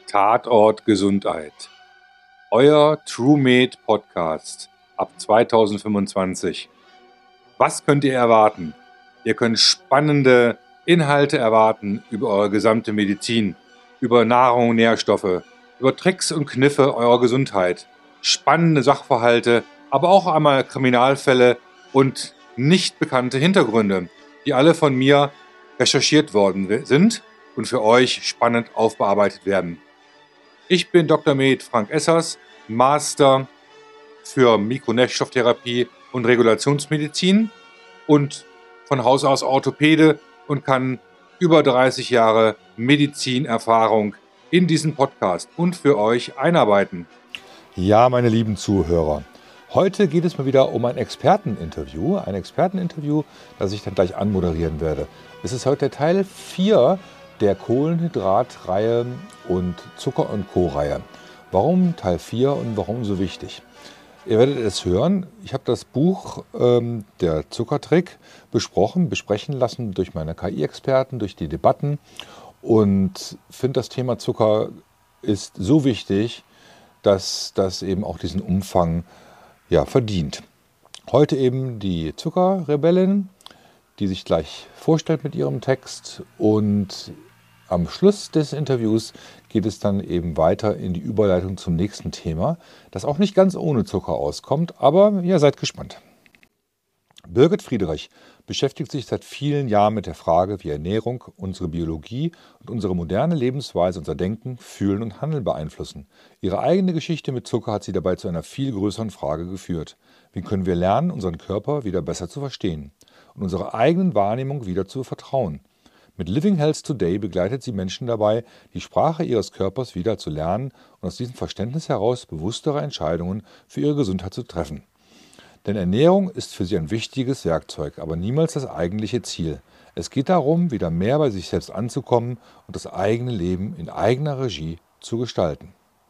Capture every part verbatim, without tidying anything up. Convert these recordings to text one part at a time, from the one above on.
Tatort Gesundheit. Euer TrueMed Podcast ab zweitausendfünfundzwanzig. Was könnt ihr erwarten? Ihr könnt spannende Inhalte erwarten über eure gesamte Medizin, über Nahrung und Nährstoffe, über Tricks und Kniffe eurer Gesundheit, spannende Sachverhalte, aber auch einmal Kriminalfälle und nicht bekannte Hintergründe, die alle von mir recherchiert worden sind und für euch spannend aufbearbeitet werden. Ich bin Doktor Med Frank Essers, Master für Mikronährstofftherapie und Regulationsmedizin und von Haus aus Orthopäde und kann über dreißig Jahre Medizinerfahrung in diesen Podcast und für euch einarbeiten. Ja, meine lieben Zuhörer, heute geht es mal wieder um ein Experteninterview, ein Experteninterview, das ich dann gleich anmoderieren werde. Es ist heute der Teil vier der Kohlenhydratreihe und Zucker- und Co-Reihe. Warum Teil vier und warum so wichtig? Ihr werdet es hören, ich habe das Buch ähm, Der Zuckertrick besprochen, besprechen lassen durch meine K I-Experten, durch die Debatten und finde, das Thema Zucker ist so wichtig, dass das eben auch diesen Umfang ja, verdient. Heute eben die Zuckerrebellin, die sich gleich vorstellt mit ihrem Text, und am Schluss des Interviews geht es dann eben weiter in die Überleitung zum nächsten Thema, das auch nicht ganz ohne Zucker auskommt, aber ja, seid gespannt. Birgit Friedrich beschäftigt sich seit vielen Jahren mit der Frage, wie Ernährung unsere Biologie und unsere moderne Lebensweise unser Denken, Fühlen und Handeln beeinflussen. Ihre eigene Geschichte mit Zucker hat sie dabei zu einer viel größeren Frage geführt. Wie können wir lernen, unseren Körper wieder besser zu verstehen und unserer eigenen Wahrnehmung wieder zu vertrauen? Mit Living Health Today begleitet sie Menschen dabei, die Sprache ihres Körpers wieder zu lernen und aus diesem Verständnis heraus bewusstere Entscheidungen für ihre Gesundheit zu treffen. Denn Ernährung ist für sie ein wichtiges Werkzeug, aber niemals das eigentliche Ziel. Es geht darum, wieder mehr bei sich selbst anzukommen und das eigene Leben in eigener Regie zu gestalten.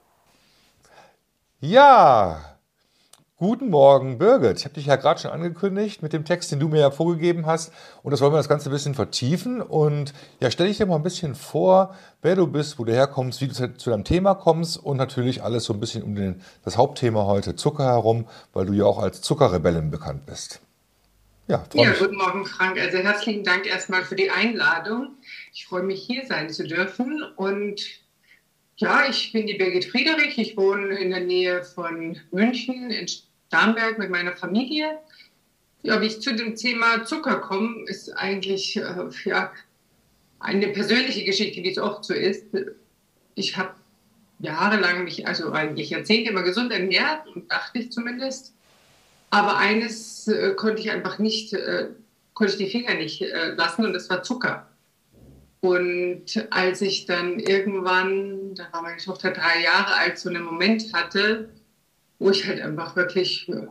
Ja, guten Morgen, Birgit. Ich habe dich ja gerade schon angekündigt mit dem Text, den du mir ja vorgegeben hast. Und das wollen wir das Ganze ein bisschen vertiefen. Und ja, stell dich dir mal ein bisschen vor, wer du bist, wo du herkommst, wie du zu deinem Thema kommst und natürlich alles so ein bisschen um den, das Hauptthema heute, Zucker, herum, weil du ja auch als Zuckerrebellin bekannt bist. Ja, ja, guten Morgen, Frank. Also herzlichen Dank erstmal für die Einladung. Ich freue mich, hier sein zu dürfen. Und ja, ich bin die Birgit Friedrich. Ich wohne in der Nähe von München in Starnberg mit meiner Familie. Ja, wie ich zu dem Thema Zucker komme, ist eigentlich äh, ja, eine persönliche Geschichte, wie es oft so ist. Ich habe jahrelang mich, also eigentlich Jahrzehnte immer gesund ernährt, und dachte ich zumindest. Aber eines äh, konnte ich einfach nicht, äh, konnte ich die Finger nicht äh, lassen, und das war Zucker. Und als ich dann irgendwann, da war meine Tochter drei Jahre alt, so einen Moment hatte, wo ich halt einfach wirklich ja,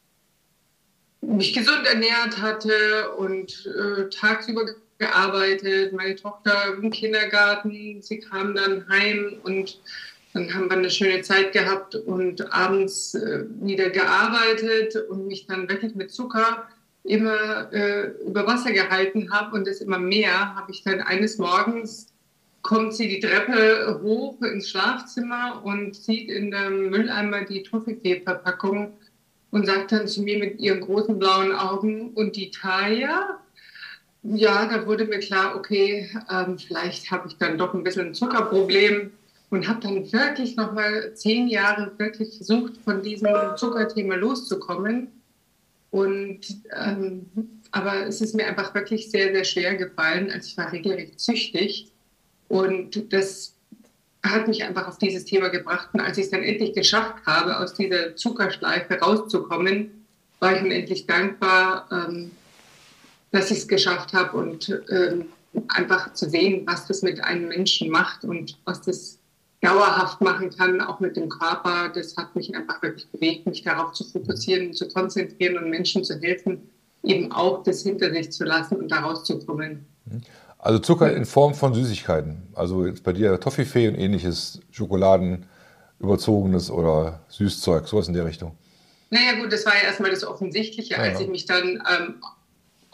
mich gesund ernährt hatte und äh, tagsüber gearbeitet, meine Tochter im Kindergarten, sie kam dann heim und dann haben wir eine schöne Zeit gehabt und abends äh, wieder gearbeitet und mich dann wirklich mit Zucker immer äh, über Wasser gehalten habe, und das immer mehr, habe ich dann eines Morgens, kommt sie die Treppe hoch ins Schlafzimmer und sieht in dem Mülleimer die Toffifee-Verpackung und sagt dann zu mir mit ihren großen blauen Augen: und die Taya? Ja, da wurde mir klar, okay, ähm, vielleicht habe ich dann doch ein bisschen ein Zuckerproblem, und habe dann wirklich nochmal zehn Jahre wirklich versucht, von diesem Zuckerthema loszukommen. Und, ähm, aber es ist mir einfach wirklich sehr, sehr schwer gefallen. Also ich war regelrecht süchtig, und das hat mich einfach auf dieses Thema gebracht. Und als ich es dann endlich geschafft habe, aus dieser Zuckerschleife rauszukommen, war ich unendlich dankbar, ähm, dass ich es geschafft habe, und ähm, einfach zu sehen, was das mit einem Menschen macht und was das dauerhaft machen kann, auch mit dem Körper. Das hat mich einfach wirklich bewegt, mich darauf zu fokussieren, zu konzentrieren und Menschen zu helfen, eben auch das hinter sich zu lassen und da rauszukommen. Also Zucker in Form von Süßigkeiten, also jetzt bei dir Toffifee und ähnliches, Schokoladen, überzogenes oder Süßzeug, sowas in der Richtung. Naja gut, das war ja erstmal das Offensichtliche, als ja. ich mich dann ähm,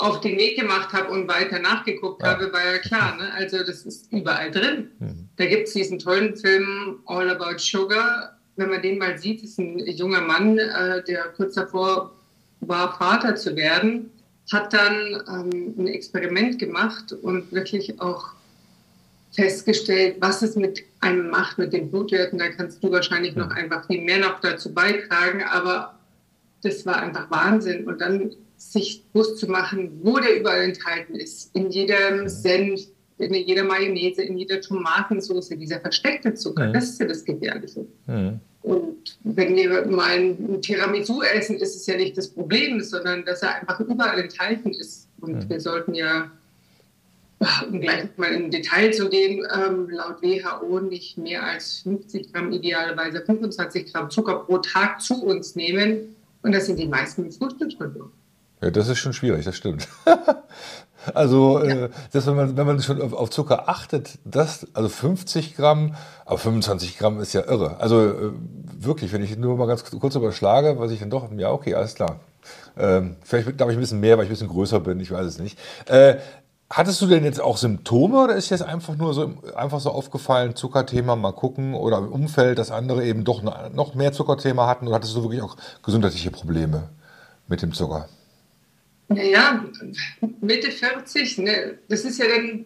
auf den Weg gemacht habe und weiter nachgeguckt ja. habe, war ja klar. Ne? Also das ist überall drin. Mhm. Da gibt es diesen tollen Film All About Sugar. Wenn man den mal sieht, ist ein junger Mann, äh, der kurz davor war, Vater zu werden, hat dann ähm, ein Experiment gemacht und wirklich auch festgestellt, was es mit einem macht, mit den Blutwerten. Da kannst du wahrscheinlich noch einfach viel mehr noch dazu beitragen, aber das war einfach Wahnsinn. Und dann sich bewusst zu machen, wo der überall enthalten ist. In jedem Senf, in jeder Mayonnaise, in jeder Tomatensauce, dieser versteckte Zucker, mhm. das ist ja das Gefährliche. Mhm. Und wenn wir mal ein Tiramisu essen, ist es ja nicht das Problem, sondern dass er einfach überall enthalten ist. Und mhm. wir sollten ja, um gleich mal in Detail zu gehen, ähm, laut W H O nicht mehr als fünfzig Gramm, idealerweise fünfundzwanzig Gramm Zucker pro Tag zu uns nehmen. Und das sind die meisten im Frühstückskonsum. Ja, das ist schon schwierig, das stimmt. Also, ja. äh, das, wenn, man, wenn man schon auf, auf Zucker achtet, das, also fünfzig Gramm, aber fünfundzwanzig Gramm ist ja irre. Also äh, wirklich, wenn ich nur mal ganz kurz überschlage, was ich dann doch, ja, okay, alles klar. Ähm, vielleicht darf ich ein bisschen mehr, weil ich ein bisschen größer bin, ich weiß es nicht. Äh, hattest du denn jetzt auch Symptome oder ist jetzt einfach nur so, einfach so aufgefallen, Zuckerthema, mal gucken, oder im Umfeld, dass andere eben doch noch mehr Zuckerthema hatten, oder hattest du wirklich auch gesundheitliche Probleme mit dem Zucker? Naja, Mitte vierzig, ne, das ist ja dann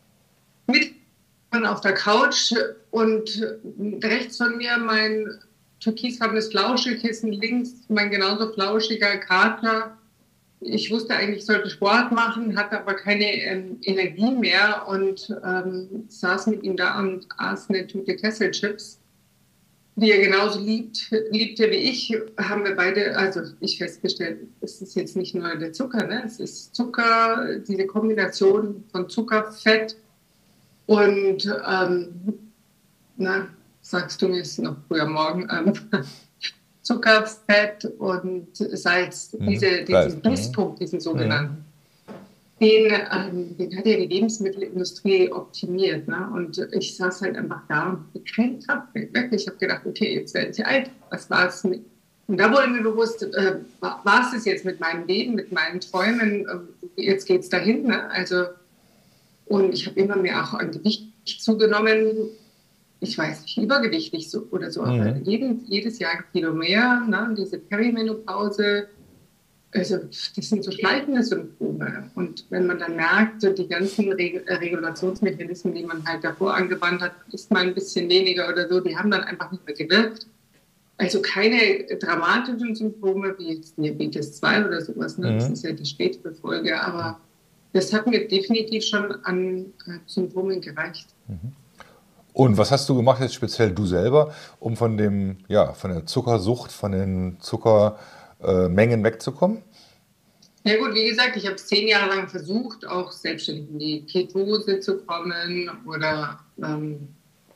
mit auf der Couch und rechts von mir mein türkisfarbenes Flauschelkissen, links mein genauso flauschiger Kater. Ich wusste eigentlich, ich sollte Sport machen, hatte aber keine ähm, Energie mehr und ähm, saß mit ihm da und aß eine Tüte Kesselchips, die er genauso liebt, liebte wie ich, haben wir beide, also ich festgestellt, es ist jetzt nicht nur der Zucker, ne? Es ist Zucker, diese Kombination von Zucker, Fett und, ähm, na, sagst du mir es noch früher morgen, ähm, Zucker, Fett und Salz, mhm. diese, diesen Bisspunkt, diesen sogenannten. Mhm. Den, ähm, den hat ja die Lebensmittelindustrie optimiert. Ne? Und ich saß halt einfach da und hatte keine Kraft mehr. Wirklich, ich habe gedacht, okay, jetzt werde ich alt. Was war es mit? Und da wurde mir bewusst, äh, war es das jetzt mit meinem Leben, mit meinen Träumen? Äh, jetzt geht es dahin. Ne? Also, und ich habe immer mehr auch an Gewicht zugenommen. Ich weiß nicht, übergewichtig so, oder so. Mhm. Aber jeden, jedes Jahr ein Kilo mehr. Ne? Diese Perimenopause. Also das sind so schleichende Symptome. Und wenn man dann merkt, die ganzen Reg- Regulationsmechanismen, die man halt davor angewandt hat, ist mal ein bisschen weniger oder so, die haben dann einfach nicht mehr gewirkt. Also keine dramatischen Symptome wie jetzt Diabetes zwei oder sowas. Ne? Mhm. Das ist ja die spätere Folge. Aber das hat mir definitiv schon an äh, Symptomen gereicht. Mhm. Und was hast du gemacht jetzt speziell du selber, um von dem, ja, von der Zuckersucht, von den Zucker Äh, Mengen wegzukommen? Ja gut, wie gesagt, ich habe es zehn Jahre lang versucht, auch selbstständig in die Ketose zu kommen oder ähm,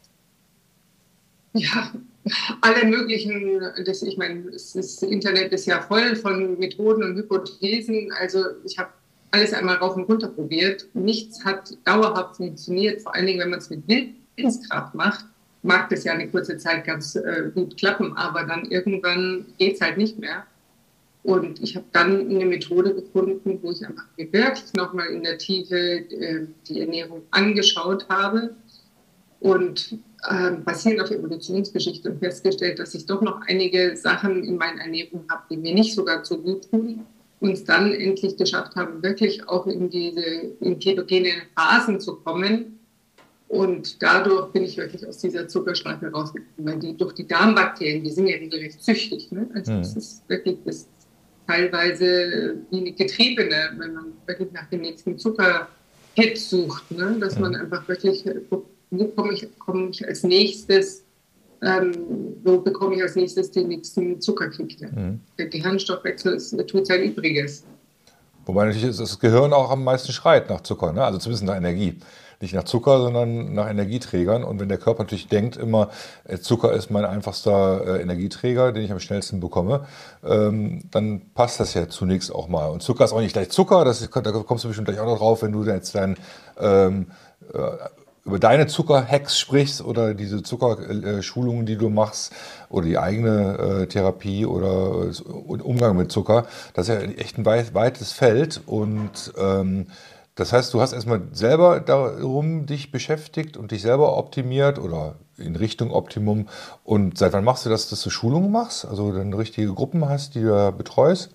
ja, alle möglichen, das, ich meine, das, das Internet ist ja voll von Methoden und Hypothesen, also ich habe alles einmal rauf und runter probiert. Nichts hat dauerhaft funktioniert, vor allen Dingen, wenn man es mit Willenskraft macht, mag das ja eine kurze Zeit ganz äh, gut klappen, aber dann irgendwann geht es halt nicht mehr. Und ich habe dann eine Methode gefunden, wo ich einfach wirklich nochmal in der Tiefe äh, die Ernährung angeschaut habe und äh, basierend auf Evolutionsgeschichte und festgestellt, dass ich doch noch einige Sachen in meiner Ernährung habe, die mir nicht sogar so gut tun. Und es dann endlich geschafft haben, wirklich auch in diese in ketogene Phasen zu kommen. Und dadurch bin ich wirklich aus dieser Zuckerschleife rausgekommen, weil die durch die Darmbakterien, die sind ja regelrecht süchtig. Ne? Also mhm. das ist wirklich das teilweise wie eine Getriebene, wenn man wirklich nach dem nächsten Zuckerhit sucht, ne? Dass mhm. man einfach wirklich, wo komme ich, komme ich als nächstes, ähm, wo bekomme ich als nächstes den nächsten Zuckerkick. Ne? Mhm. Der Gehirnstoffwechsel ist, tut sein Übriges. Wobei natürlich das Gehirn auch am meisten schreit nach Zucker, ne? Also zumindest nach Energie. Nicht nach Zucker, sondern nach Energieträgern. Und wenn der Körper natürlich denkt immer, Zucker ist mein einfachster äh, Energieträger, den ich am schnellsten bekomme, ähm, dann passt das ja zunächst auch mal. Und Zucker ist auch nicht gleich Zucker, das ist, da kommst du bestimmt gleich auch noch drauf, wenn du jetzt dein ähm, äh, über deine Zuckerhacks sprichst oder diese Zuckerschulungen, die du machst oder die eigene äh, Therapie oder äh, Umgang mit Zucker, das ist ja echt ein weit, weites Feld und ähm, das heißt, du hast erstmal selber darum dich beschäftigt und dich selber optimiert oder in Richtung Optimum. Und seit wann machst du das, dass du Schulungen machst? Also dann richtige Gruppen hast, die du betreust?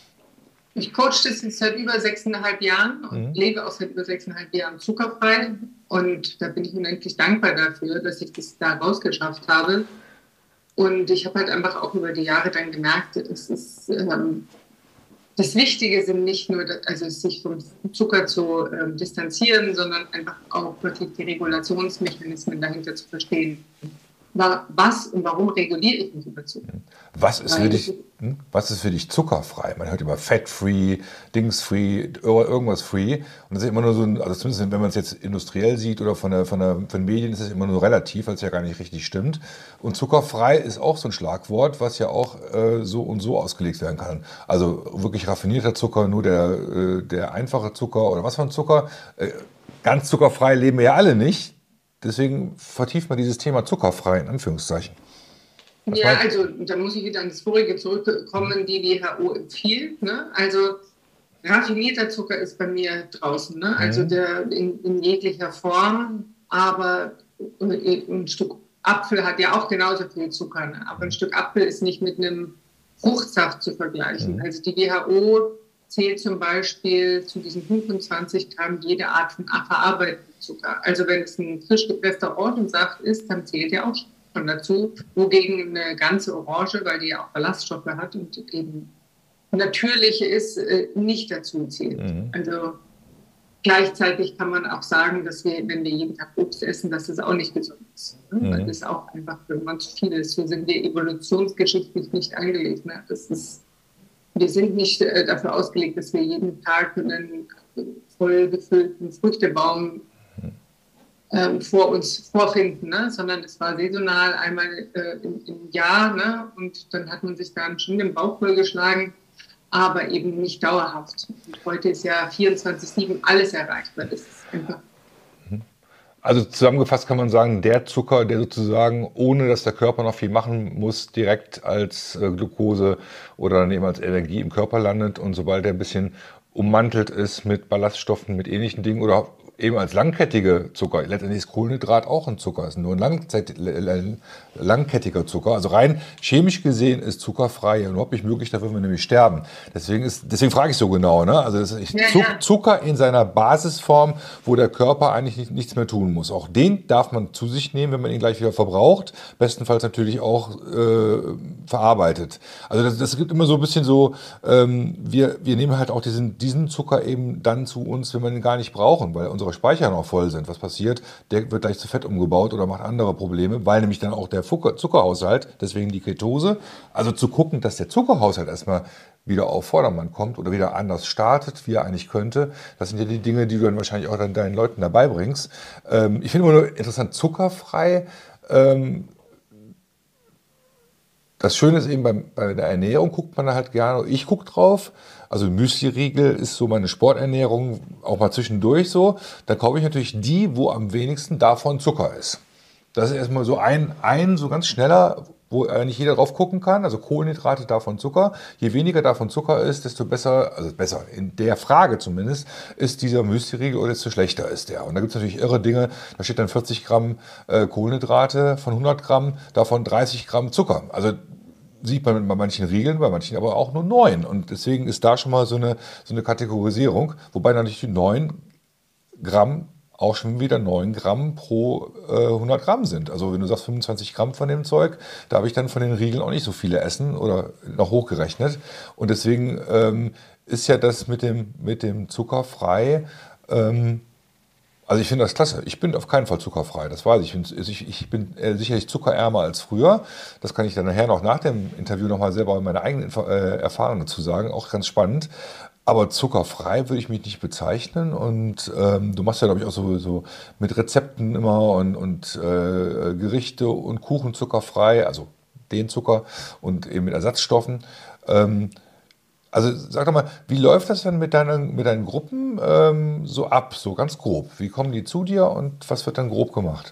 Ich coache das jetzt seit über sechseinhalb Jahren und mhm. lebe auch seit über sechseinhalb Jahren zuckerfrei. Und da bin ich unendlich dankbar dafür, dass ich das da rausgeschafft habe. Und ich habe halt einfach auch über die Jahre dann gemerkt, es ist... Ähm, Das Wichtige sind nicht nur, also sich vom Zucker zu ähm, distanzieren, sondern einfach auch wirklich die Regulationsmechanismen dahinter zu verstehen. Was und warum reguliere ich mich über Zucker? Was ist, für dich, was ist für dich zuckerfrei? Man hört immer Fat-free, Dings-free, irgendwas free. Und das ist immer nur so, ein, also zumindest wenn man es jetzt industriell sieht oder von, der, von, der, von den Medien, ist es immer nur relativ, weil es ja gar nicht richtig stimmt. Und zuckerfrei ist auch so ein Schlagwort, was ja auch äh, so und so ausgelegt werden kann. Also wirklich raffinierter Zucker, nur der, äh, der einfache Zucker oder was für ein Zucker. Äh, ganz zuckerfrei leben wir ja alle nicht. Deswegen vertieft man dieses Thema zuckerfrei in Anführungszeichen. Was ja, also da muss ich wieder an das vorige zurückkommen, die W H O empfiehlt. Ne? Also raffinierter Zucker ist bei mir draußen, ne? Also der in, in jeglicher Form, aber ein Stück Apfel hat ja auch genauso viel Zucker, ne? Aber ein Stück Apfel ist nicht mit einem Fruchtsaft zu vergleichen. Mhm. Also die W H O zählt zum Beispiel zu diesen fünfundzwanzig Gramm jede Art von verarbeitetem Zucker. Also wenn es ein frisch gepresster Orangensaft ist, dann zählt der auch schon dazu. Wogegen eine ganze Orange, weil die ja auch Ballaststoffe hat und eben natürlich ist, nicht dazu zählt. Mhm. Also gleichzeitig kann man auch sagen, dass wir, wenn wir jeden Tag Obst essen, dass das auch nicht gesund ist. Mhm. Weil das auch einfach, wenn man zu viel ist, so sind wir evolutionsgeschichtlich nicht angelegt. Ne? Das ist Wir sind nicht äh, dafür ausgelegt, dass wir jeden Tag einen voll gefüllten Früchtebaum äh, vor uns vorfinden, ne? Sondern es war saisonal einmal äh, im, im Jahr, ne? Und dann hat man sich da schon den Bauch vollgeschlagen, aber eben nicht dauerhaft. Und heute ist ja vierundzwanzig sieben alles erreichbar. Das ist einfach. Also zusammengefasst kann man sagen, der Zucker, der sozusagen, ohne dass der Körper noch viel machen muss, direkt als äh, Glucose oder dann eben als Energie im Körper landet und sobald er ein bisschen ummantelt ist mit Ballaststoffen, mit ähnlichen Dingen oder eben als langkettige Zucker, letztendlich ist Kohlenhydrat auch ein Zucker, ist nur ein Langzeit, langkettiger Zucker. Also rein chemisch gesehen ist Zucker frei und überhaupt nicht möglich, da würden wir nämlich sterben. Deswegen, ist, deswegen frage ich so genau. Ne? Also das ist ja, ja. Zucker in seiner Basisform, wo der Körper eigentlich nicht, nichts mehr tun muss. Auch den darf man zu sich nehmen, wenn man ihn gleich wieder verbraucht. Bestenfalls natürlich auch äh, verarbeitet. Also das, das gibt immer so ein bisschen so, ähm, wir, wir nehmen halt auch diesen, diesen Zucker eben dann zu uns, wenn wir ihn gar nicht brauchen, weil unsere Speicher noch voll sind. Was passiert? Der wird gleich zu Fett umgebaut oder macht andere Probleme, weil nämlich dann auch der Zuckerhaushalt, deswegen die Ketose, also zu gucken, dass der Zuckerhaushalt erstmal wieder auf Vordermann kommt oder wieder anders startet, wie er eigentlich könnte. Das sind ja die Dinge, die du dann wahrscheinlich auch dann deinen Leuten dabei bringst. Ähm, ich finde immer nur interessant, zuckerfrei. Ähm, das Schöne ist eben bei, bei der Ernährung guckt man da halt gerne, ich gucke drauf, also Müsli-Riegel ist so meine Sporternährung, auch mal zwischendurch so. Da kaufe ich natürlich die, wo am wenigsten davon Zucker ist. Das ist erstmal so ein, ein so ganz schneller, wo nicht jeder drauf gucken kann, also Kohlenhydrate davon Zucker. Je weniger davon Zucker ist, desto besser, also besser, in der Frage zumindest, ist dieser Müsli-Riegel oder desto schlechter ist der. Und da gibt es natürlich irre Dinge, da steht dann vierzig Gramm äh, Kohlenhydrate von hundert Gramm, davon dreißig Gramm Zucker. Also sieht man bei manchen Riegeln, bei manchen aber auch nur neun. Und deswegen ist da schon mal so eine, so eine Kategorisierung, wobei natürlich die neun Gramm auch schon wieder neun Gramm pro äh, hundert Gramm sind. Also wenn du sagst fünfundzwanzig Gramm von dem Zeug, da habe ich dann von den Riegeln auch nicht so viele essen oder noch hochgerechnet. Und deswegen ähm, ist ja das mit dem, mit dem Zucker frei. Ähm, also ich finde das klasse. Ich bin auf keinen Fall zuckerfrei, das weiß ich. Ich, ich bin äh, sicherlich zuckerärmer als früher. Das kann ich dann nachher noch nach dem Interview nochmal selber meine eigenen äh, Erfahrungen dazu sagen. Auch ganz spannend. Aber zuckerfrei würde ich mich nicht bezeichnen. Und ähm, du machst ja, glaube ich, auch so, so mit Rezepten immer und, und äh, Gerichte und Kuchen zuckerfrei, also den Zucker und eben mit Ersatzstoffen. Ähm, Also sag doch mal, wie läuft das denn mit deinen, mit deinen Gruppen ähm, so ab, so ganz grob? Wie kommen die zu dir und was wird dann grob gemacht?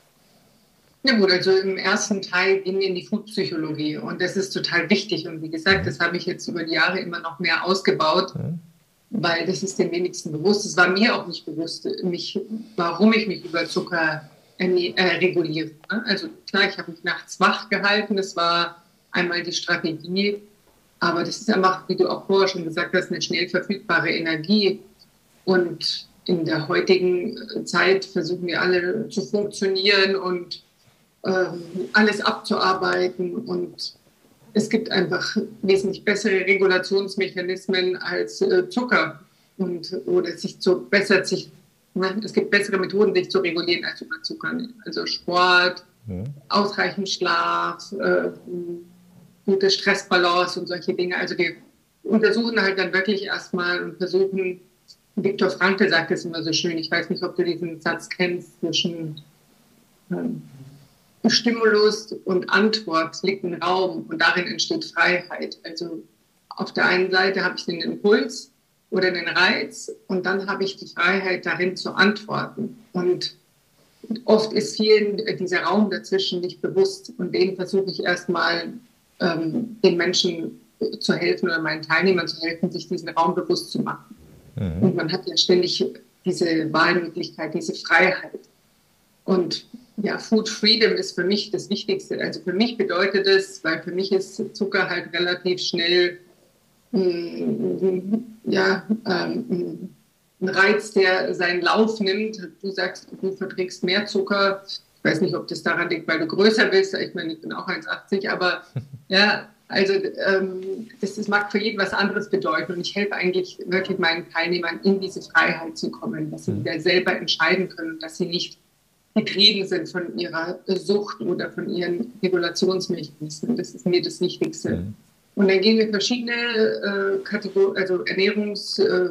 Ja gut, also im ersten Teil gehen wir in die Foodpsychologie und das ist total wichtig. Und wie gesagt, das habe ich jetzt über die Jahre immer noch mehr ausgebaut, mhm. weil das ist den wenigsten bewusst. Es war mir auch nicht bewusst, mich, warum ich mich über Zucker äh, reguliere. Also klar, ich habe mich nachts wach gehalten, das war einmal die Strategie, aber das ist einfach, wie du auch vorher schon gesagt hast, eine schnell verfügbare Energie. Und in der heutigen Zeit versuchen wir alle zu funktionieren und ähm, alles abzuarbeiten. Und es gibt einfach wesentlich bessere Regulationsmechanismen als äh, Zucker. Und, oder sich zu besser sich, ne? Es gibt bessere Methoden, sich zu regulieren als über Zucker. Also Sport, mhm. ausreichend Schlaf, äh, gute Stressbalance und solche Dinge. Also wir untersuchen halt dann wirklich erstmal und versuchen, Viktor Frankl sagt es immer so schön, ich weiß nicht, ob du diesen Satz kennst, zwischen ähm, Stimulus und Antwort liegt ein Raum und darin entsteht Freiheit. Also auf der einen Seite habe ich den Impuls oder den Reiz und dann habe ich die Freiheit darin zu antworten. Und oft ist vielen dieser Raum dazwischen nicht bewusst und den versuche ich erstmal ähm, den Menschen zu helfen oder meinen Teilnehmern zu helfen, sich diesen Raum bewusst zu machen. Mhm. Und man hat ja ständig diese Wahlmöglichkeit, diese Freiheit. Und ja, Food Freedom ist für mich das Wichtigste. Also für mich bedeutet es, weil für mich ist Zucker halt relativ schnell mh, ja, ähm, ein Reiz, der seinen Lauf nimmt. Du sagst, du verträgst mehr Zucker. Ich weiß nicht, ob das daran liegt, weil du größer bist. Ich meine, ich bin auch eins Komma achtzig, aber ja, also ähm, das, das mag für jeden was anderes bedeuten. Und ich helfe eigentlich wirklich meinen Teilnehmern, in diese Freiheit zu kommen, dass sie wieder selber entscheiden können, dass sie nicht getrieben sind von ihrer Sucht oder von ihren Regulationsmechanismen. Das ist mir das Wichtigste. Mhm. Und dann gehen wir verschiedene äh, Kategorien, also Ernährungs, äh,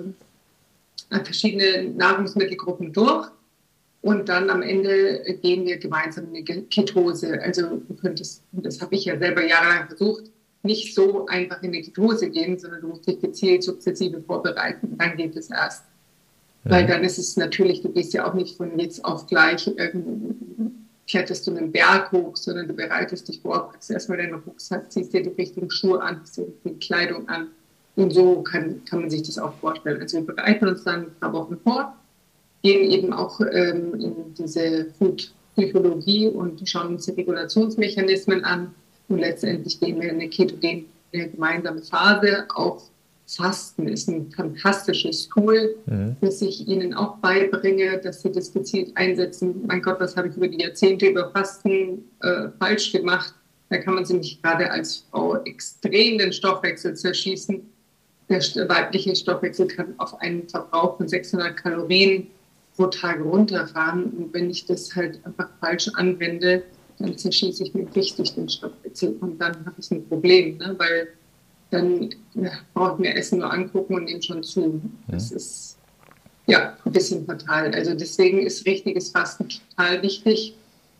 verschiedene Nahrungsmittelgruppen durch. Und dann am Ende gehen wir gemeinsam in eine Ketose. Also du könntest, das habe ich ja selber jahrelang versucht, nicht so einfach in eine Ketose gehen, sondern du musst dich gezielt sukzessive vorbereiten. Und dann geht es erst. Ja. Weil dann ist es natürlich, du gehst ja auch nicht von jetzt auf gleich, kletterst du einen Berg hoch, sondern du bereitest dich vor, packst erstmal deinen Rucksack, ziehst dir die richtigen Schuhe an, ziehst dir die richtige Kleidung an. Und so kann, kann man sich das auch vorstellen. Also wir bereiten uns dann ein paar Wochen vor, gehen eben auch ähm, in diese Food-Psychologie und schauen uns die Regulationsmechanismen an. Und letztendlich gehen wir in eine ketogene gemeinsame Phase. Auch Fasten ist ein fantastisches Tool, mhm. das ich Ihnen auch beibringe, dass Sie das gezielt einsetzen. Mein Gott, was habe ich über die Jahrzehnte über Fasten äh, falsch gemacht? Da kann man sich nicht gerade als Frau extrem den Stoffwechsel zerschießen. Der weibliche Stoffwechsel kann auf einen Verbrauch von sechshundert Kalorien pro Tag runterfahren. Und wenn ich das halt einfach falsch anwende, dann zerschieße ich mir richtig den Stoffwechsel. Und dann habe ich ein Problem, ne? Weil dann ja, brauche ich mir Essen nur angucken und nehme schon zu. Das ja. ist ja ein bisschen fatal. Also deswegen ist richtiges Fasten total wichtig.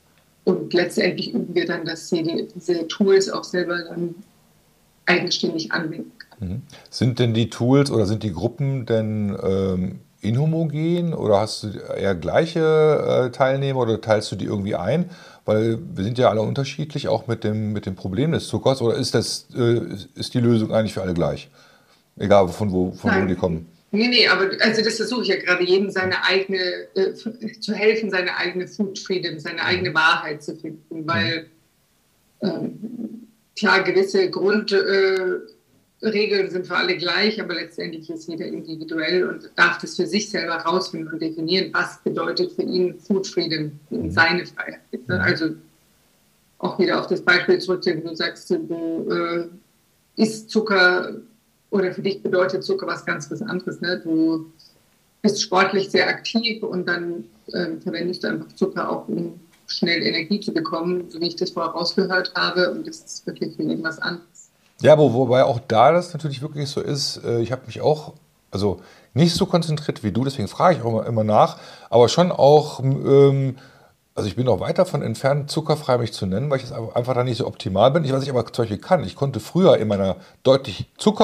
Und letztendlich üben wir dann, dass sie die, diese Tools auch selber dann eigenständig anwenden kann. Mhm. Sind denn die Tools oder sind die Gruppen denn ähm, inhomogen oder hast du eher gleiche äh, Teilnehmer oder teilst du die irgendwie ein? Weil wir sind ja alle unterschiedlich, auch mit dem, mit dem Problem des Zuckers. Oder ist, das, äh, ist die Lösung eigentlich für alle gleich? Egal, von wo, von wo die kommen. Nee, nee, aber also das versuche ich ja gerade, jedem seine eigene, äh, zu helfen, seine eigene Food Freedom, seine eigene Wahrheit zu finden. Weil, ähm, klar, gewisse Grundregeln äh, sind für alle gleich, aber letztendlich ist jeder individuell und darf das für sich selber rausfinden und definieren, was bedeutet für ihn Food Freedom, mhm. seine Freiheit. Mhm. Also auch wieder auf das Beispiel zurückzukommen, du sagst, du äh, isst Zucker oder für dich bedeutet Zucker was ganz was anderes. Ne? Du bist sportlich sehr aktiv und dann äh, verwendest du einfach Zucker auch, um schnell Energie zu bekommen, so wie ich das vorher rausgehört habe, und das ist wirklich für ihn was anderes. Ja, wo, wobei auch da das natürlich wirklich so ist, äh, ich habe mich auch, also nicht so konzentriert wie du, deswegen frage ich auch immer, immer nach, aber schon auch, ähm, also ich bin auch weit davon entfernt, zuckerfrei mich zu nennen, weil ich es einfach da nicht so optimal bin. Ich, was ich aber zum Beispiel kann, ich konnte früher in meiner deutlich Zucker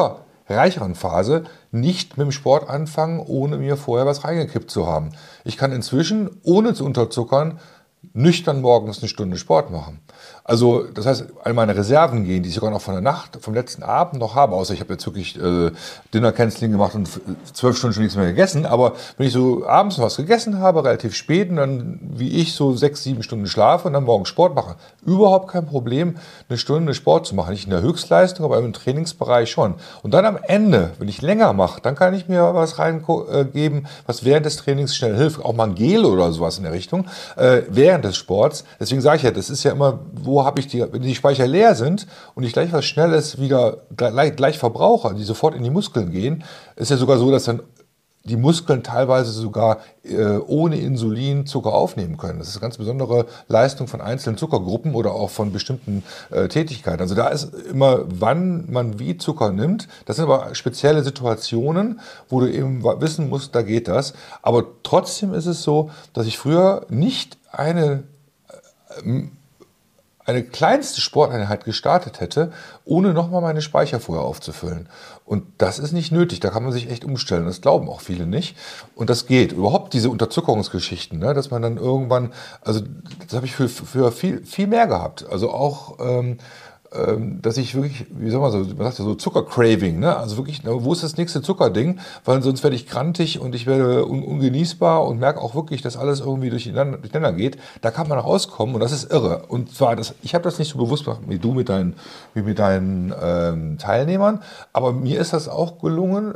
reicheren Phase nicht mit dem Sport anfangen, ohne mir vorher was reingekippt zu haben. Ich kann inzwischen, ohne zu unterzuckern, nüchtern morgens eine Stunde Sport machen. Also das heißt, all meine Reserven gehen, die ich sogar noch von der Nacht, vom letzten Abend noch habe, außer ich habe jetzt wirklich äh, Dinner-Canceling gemacht und zwölf Stunden schon nichts mehr gegessen, aber wenn ich so abends noch was gegessen habe, relativ spät und dann, wie ich, so sechs, sieben Stunden schlafe und dann morgens Sport mache, überhaupt kein Problem, eine Stunde Sport zu machen. Nicht in der Höchstleistung, aber im Trainingsbereich schon. Und dann am Ende, wenn ich länger mache, dann kann ich mir was reingeben, was während des Trainings schnell hilft, auch mal ein Gel oder sowas in der Richtung, äh, während des Sports. Deswegen sage ich ja, das ist ja immer, wo habe ich die, wenn die Speicher leer sind und ich gleich was Schnelles wieder gleich, gleich verbrauche, die sofort in die Muskeln gehen, ist ja sogar so, dass dann die Muskeln teilweise sogar äh, ohne Insulin Zucker aufnehmen können. Das ist eine ganz besondere Leistung von einzelnen Zuckergruppen oder auch von bestimmten äh, Tätigkeiten. Also da ist immer, wann man wie Zucker nimmt. Das sind aber spezielle Situationen, wo du eben wissen musst, da geht das. Aber trotzdem ist es so, dass ich früher nicht eine äh, eine kleinste Sporteinheit gestartet hätte, ohne nochmal meine Speicher vorher aufzufüllen. Und das ist nicht nötig, da kann man sich echt umstellen. Das glauben auch viele nicht. Und das geht. Überhaupt diese Unterzuckerungsgeschichten, ne, dass man dann irgendwann, also das habe ich für, für viel, viel mehr gehabt. Also auch, ähm, ähm, dass ich wirklich, wie soll man so, man sagt ja so Zuckercraving, ne? Also wirklich, ne, wo ist das nächste Zuckerding? Weil sonst werde ich grantig und ich werde un ungenießbar und merke auch wirklich, dass alles irgendwie durcheinander, durcheinander geht. Da kann man rauskommen und das ist irre. Und zwar, das, ich habe das nicht so bewusst gemacht wie du mit deinen, wie mit deinen ähm, Teilnehmern, aber mir ist das auch gelungen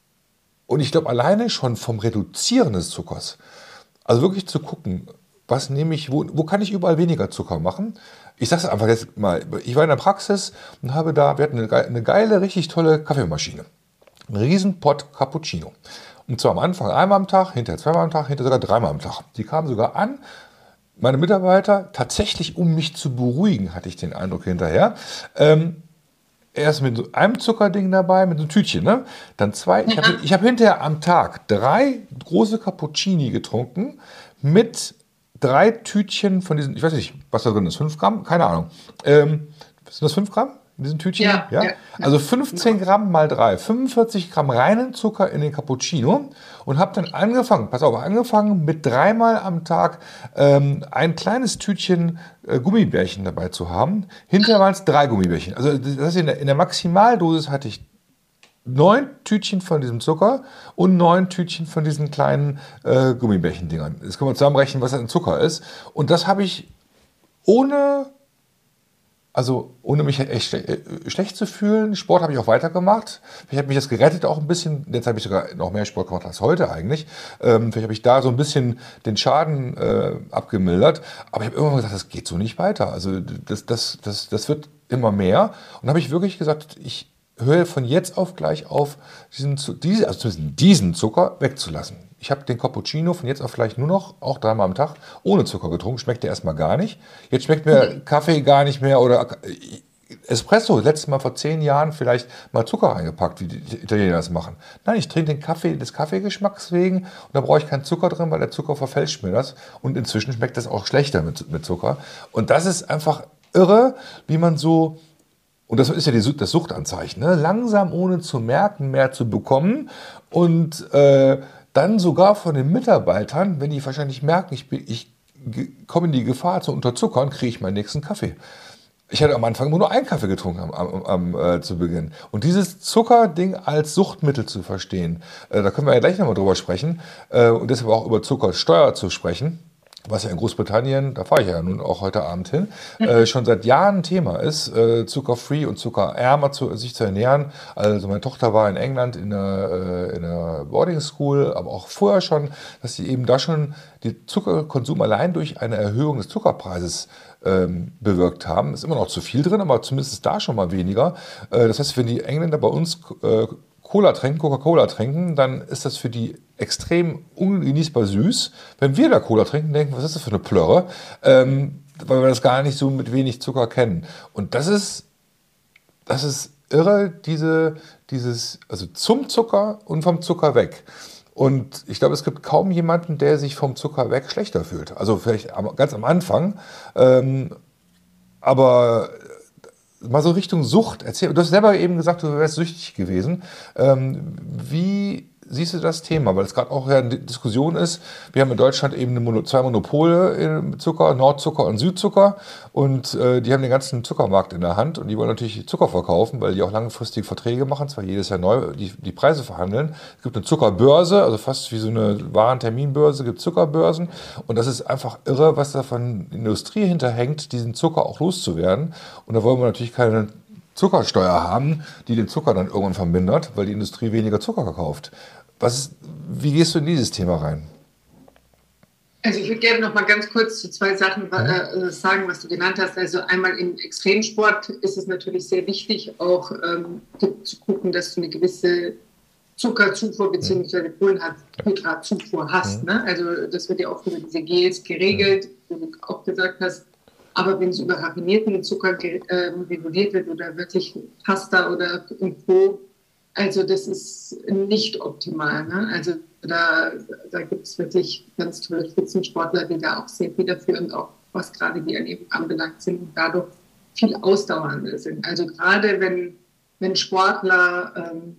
und ich glaube alleine schon vom Reduzieren des Zuckers, also wirklich zu gucken, was nehme ich, wo, wo kann ich überall weniger Zucker machen? Ich sage es einfach jetzt mal, ich war in der Praxis und habe da, wir hatten eine, eine geile, richtig tolle Kaffeemaschine. Ein riesen Pot Cappuccino. Und zwar am Anfang einmal am Tag, hinterher zweimal am Tag, hinterher sogar dreimal am Tag. Die kamen sogar an, meine Mitarbeiter, tatsächlich um mich zu beruhigen, hatte ich den Eindruck hinterher. Ähm, erst mit so einem Zuckerding dabei, mit so einem Tütchen, ne? Dann zwei, ich habe ich hab hinterher am Tag drei große Cappuccini getrunken mit drei Tütchen von diesen, ich weiß nicht, was da drin ist, fünf Gramm? Keine Ahnung. Ähm, sind das fünf Gramm in diesen Tütchen? Ja, ja? ja. Also fünfzehn Gramm mal drei, fünfundvierzig Gramm reinen Zucker in den Cappuccino und habe dann angefangen, pass auf, angefangen mit dreimal am Tag ähm, ein kleines Tütchen äh, Gummibärchen dabei zu haben. Hinterher waren es drei Gummibärchen. Also das heißt, in der, in der Maximaldosis hatte ich neun Tütchen von diesem Zucker und neun Tütchen von diesen kleinen äh, Gummibärchen-Dingern. Jetzt können wir zusammenrechnen, was ein Zucker ist. Und das habe ich ohne, also ohne mich echt schle äh, schlecht zu fühlen. Sport habe ich auch weitergemacht. Vielleicht hat mich das gerettet auch ein bisschen. Jetzt habe ich sogar noch mehr Sport gemacht als heute eigentlich. Ähm, vielleicht habe ich da so ein bisschen den Schaden äh, abgemildert. Aber ich habe irgendwann gesagt, das geht so nicht weiter. Also das, das, das, das wird immer mehr. Und dann habe ich wirklich gesagt, ich höre von jetzt auf gleich auf, diesen, diese, also zumindest diesen Zucker wegzulassen. Ich habe den Cappuccino von jetzt auf gleich nur noch, auch dreimal am Tag, ohne Zucker getrunken. Schmeckt der erstmal gar nicht. Jetzt schmeckt mir Kaffee gar nicht mehr oder Espresso. Letztes Mal vor zehn Jahren vielleicht mal Zucker reingepackt, wie die Italiener das machen. Nein, ich trinke den Kaffee des Kaffeegeschmacks wegen und da brauche ich keinen Zucker drin, weil der Zucker verfälscht mir das. Und inzwischen schmeckt das auch schlechter mit, mit Zucker. Und das ist einfach irre, wie man so, und das ist ja die, das Suchtanzeichen, ne? Langsam ohne zu merken, mehr zu bekommen und äh, dann sogar von den Mitarbeitern, wenn die wahrscheinlich merken, ich, bin, ich komme in die Gefahr zu unterzuckern, kriege ich meinen nächsten Kaffee. Ich hatte am Anfang immer nur einen Kaffee getrunken am, am, am, äh, zu Beginn. Und dieses Zuckerding als Suchtmittel zu verstehen, äh, da können wir ja gleich nochmal drüber sprechen äh, und deshalb auch über Zuckersteuer zu sprechen, was ja in Großbritannien, da fahre ich ja nun auch heute Abend hin, äh, schon seit Jahren ein Thema ist, äh, zuckerfree und zuckerärmer zu, sich zu ernähren. Also meine Tochter war in England in einer, äh, in einer Boarding School, aber auch vorher schon, dass sie eben da schon den Zuckerkonsum allein durch eine Erhöhung des Zuckerpreises ähm, bewirkt haben. Ist immer noch zu viel drin, aber zumindest ist da schon mal weniger. Äh, das heißt, wenn die Engländer bei uns äh, Cola trinken, Coca-Cola trinken, dann ist das für die extrem ungenießbar süß. Wenn wir da Cola trinken, denken, was ist das für eine Plörre? Ähm, weil wir das gar nicht so mit wenig Zucker kennen. Und das ist, das ist irre, diese, dieses, also zum Zucker und vom Zucker weg. Und ich glaube, es gibt kaum jemanden, der sich vom Zucker weg schlechter fühlt. Also vielleicht am, ganz am Anfang. Ähm, aber mal so Richtung Sucht. Erzähl, du hast selber eben gesagt, du wärst süchtig gewesen. Ähm, wie siehst du das Thema? Weil es gerade auch ja eine Diskussion ist. Wir haben in Deutschland eben eine Mono, zwei Monopole im Zucker, Nordzucker und Südzucker. Und äh, die haben den ganzen Zuckermarkt in der Hand. Und die wollen natürlich Zucker verkaufen, weil die auch langfristig Verträge machen, zwar jedes Jahr neu die, die Preise verhandeln. Es gibt eine Zuckerbörse, also fast wie so eine Warenterminbörse, gibt Zuckerbörsen. Und das ist einfach irre, was da von Industrie hinterhängt, diesen Zucker auch loszuwerden. Und da wollen wir natürlich keine Zuckersteuer haben, die den Zucker dann irgendwann vermindert, weil die Industrie weniger Zucker verkauft. Was ist, wie gehst du in dieses Thema rein? Also ich würde gerne noch mal ganz kurz zu zwei Sachen äh, sagen, was du genannt hast. Also einmal im Extremsport ist es natürlich sehr wichtig, auch ähm, zu gucken, dass du eine gewisse Zuckerzufuhr bzw. Kohlenhydratzufuhr hast. Ne? Also das wird ja auch über diese Gels geregelt, wie du auch gesagt hast. Aber wenn es über raffinierten Zucker äh, reguliert wird oder wirklich Pasta oder Co., also das ist nicht optimal. Ne? Also da, da gibt es wirklich ganz tolle Spitzensportler, die da auch sehr federführend, auch was gerade die Ernährung anbelangt sind und dadurch viel ausdauernder sind. Also gerade wenn, wenn Sportler ähm,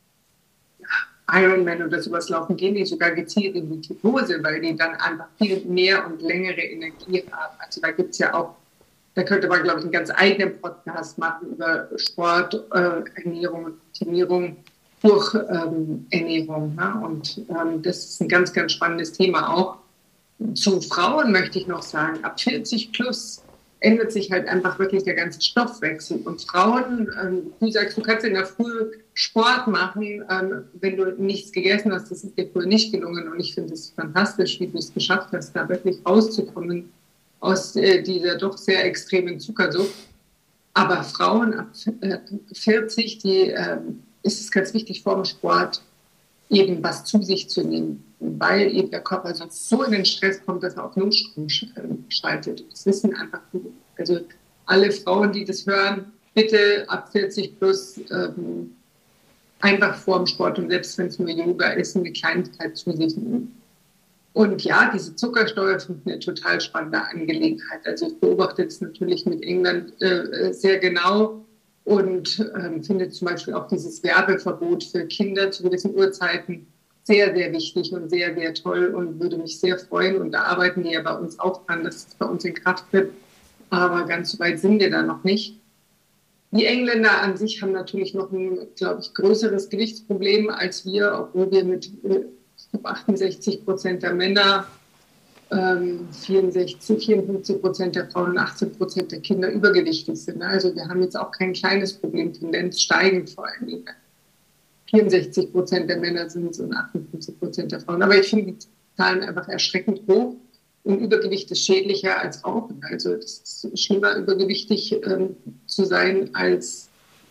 Ironman oder sowas laufen, gehen die sogar gezielt in die Ketose, weil die dann einfach viel mehr und längere Energie haben. Also da gibt es ja auch, da könnte man, glaube ich, einen ganz eigenen Podcast machen über Sport, äh, Ernährung und Optimierung durch ähm, Ernährung. Ne? Und ähm, das ist ein ganz, ganz spannendes Thema auch. Zu Frauen möchte ich noch sagen, ab vierzig plus ändert sich halt einfach wirklich der ganze Stoffwechsel. Und Frauen, ähm, du sagst, du kannst in der Früh Sport machen, ähm, wenn du nichts gegessen hast, das ist dir früher nicht gelungen. Und ich finde es fantastisch, wie du es geschafft hast, da wirklich rauszukommen aus äh, dieser doch sehr extremen Zuckersucht. Aber Frauen ab äh, vierzig, die, äh, ist es ganz wichtig, vor dem Sport eben was zu sich zu nehmen, weil eben der Körper sonst so in den Stress kommt, dass er auf Notstrom schaltet. Das wissen einfach viele. Also alle Frauen, die das hören, bitte ab vierzig plus ähm, einfach vor dem Sport und selbst wenn es nur Yoga ist, eine Kleinigkeit zu sich nehmen. Und ja, diese Zuckersteuer finde ich eine total spannende Angelegenheit. Also ich beobachte das natürlich mit England äh, sehr genau und ähm, finde zum Beispiel auch dieses Werbeverbot für Kinder zu gewissen Uhrzeiten sehr, sehr wichtig und sehr, sehr toll und würde mich sehr freuen. Und da arbeiten die ja bei uns auch dran, dass es bei uns in Kraft wird. Aber ganz so weit sind wir da noch nicht. Die Engländer an sich haben natürlich noch ein, glaube ich, größeres Gewichtsproblem als wir, obwohl wir mit achtundsechzig Prozent der Männer, ähm, vierundsechzig, vierundfünfzig Prozent der Frauen und achtzehn Prozent der Kinder übergewichtig sind. Also wir haben jetzt auch kein kleines Problem, Tendenz steigend vor allen Dingen. vierundsechzig Prozent der Männer sind es und achtundfünfzig Prozent der Frauen. Aber ich finde die Zahlen einfach erschreckend hoch. Und Übergewicht ist schädlicher als Rauchen. Also es ist schlimmer, übergewichtig ähm, zu sein, als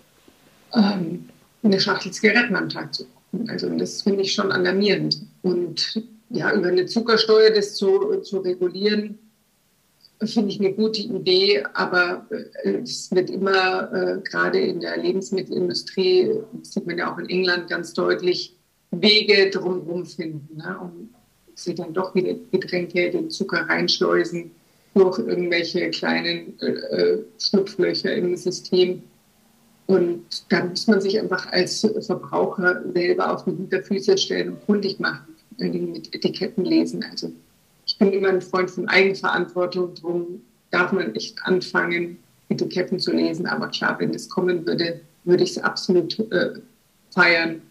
ähm, eine Schachtel Zigaretten am Tag zu rauchen. Also das finde ich schon alarmierend. Und ja, über eine Zuckersteuer das zu, zu regulieren, finde ich eine gute Idee, aber es wird immer, äh, gerade in der Lebensmittelindustrie, das sieht man ja auch in England ganz deutlich, Wege drumherum finden. Ne? Und sie dann doch wieder Getränke, den Zucker reinschleusen durch irgendwelche kleinen äh, Schlupflöcher im System. Und da muss man sich einfach als Verbraucher selber auf die Hinterfüße stellen und kundig machen, mit Etiketten lesen. Also ich bin immer ein Freund von Eigenverantwortung, darum darf man nicht anfangen, Etiketten zu lesen. Aber klar, wenn das kommen würde, würde ich es absolut äh, feiern.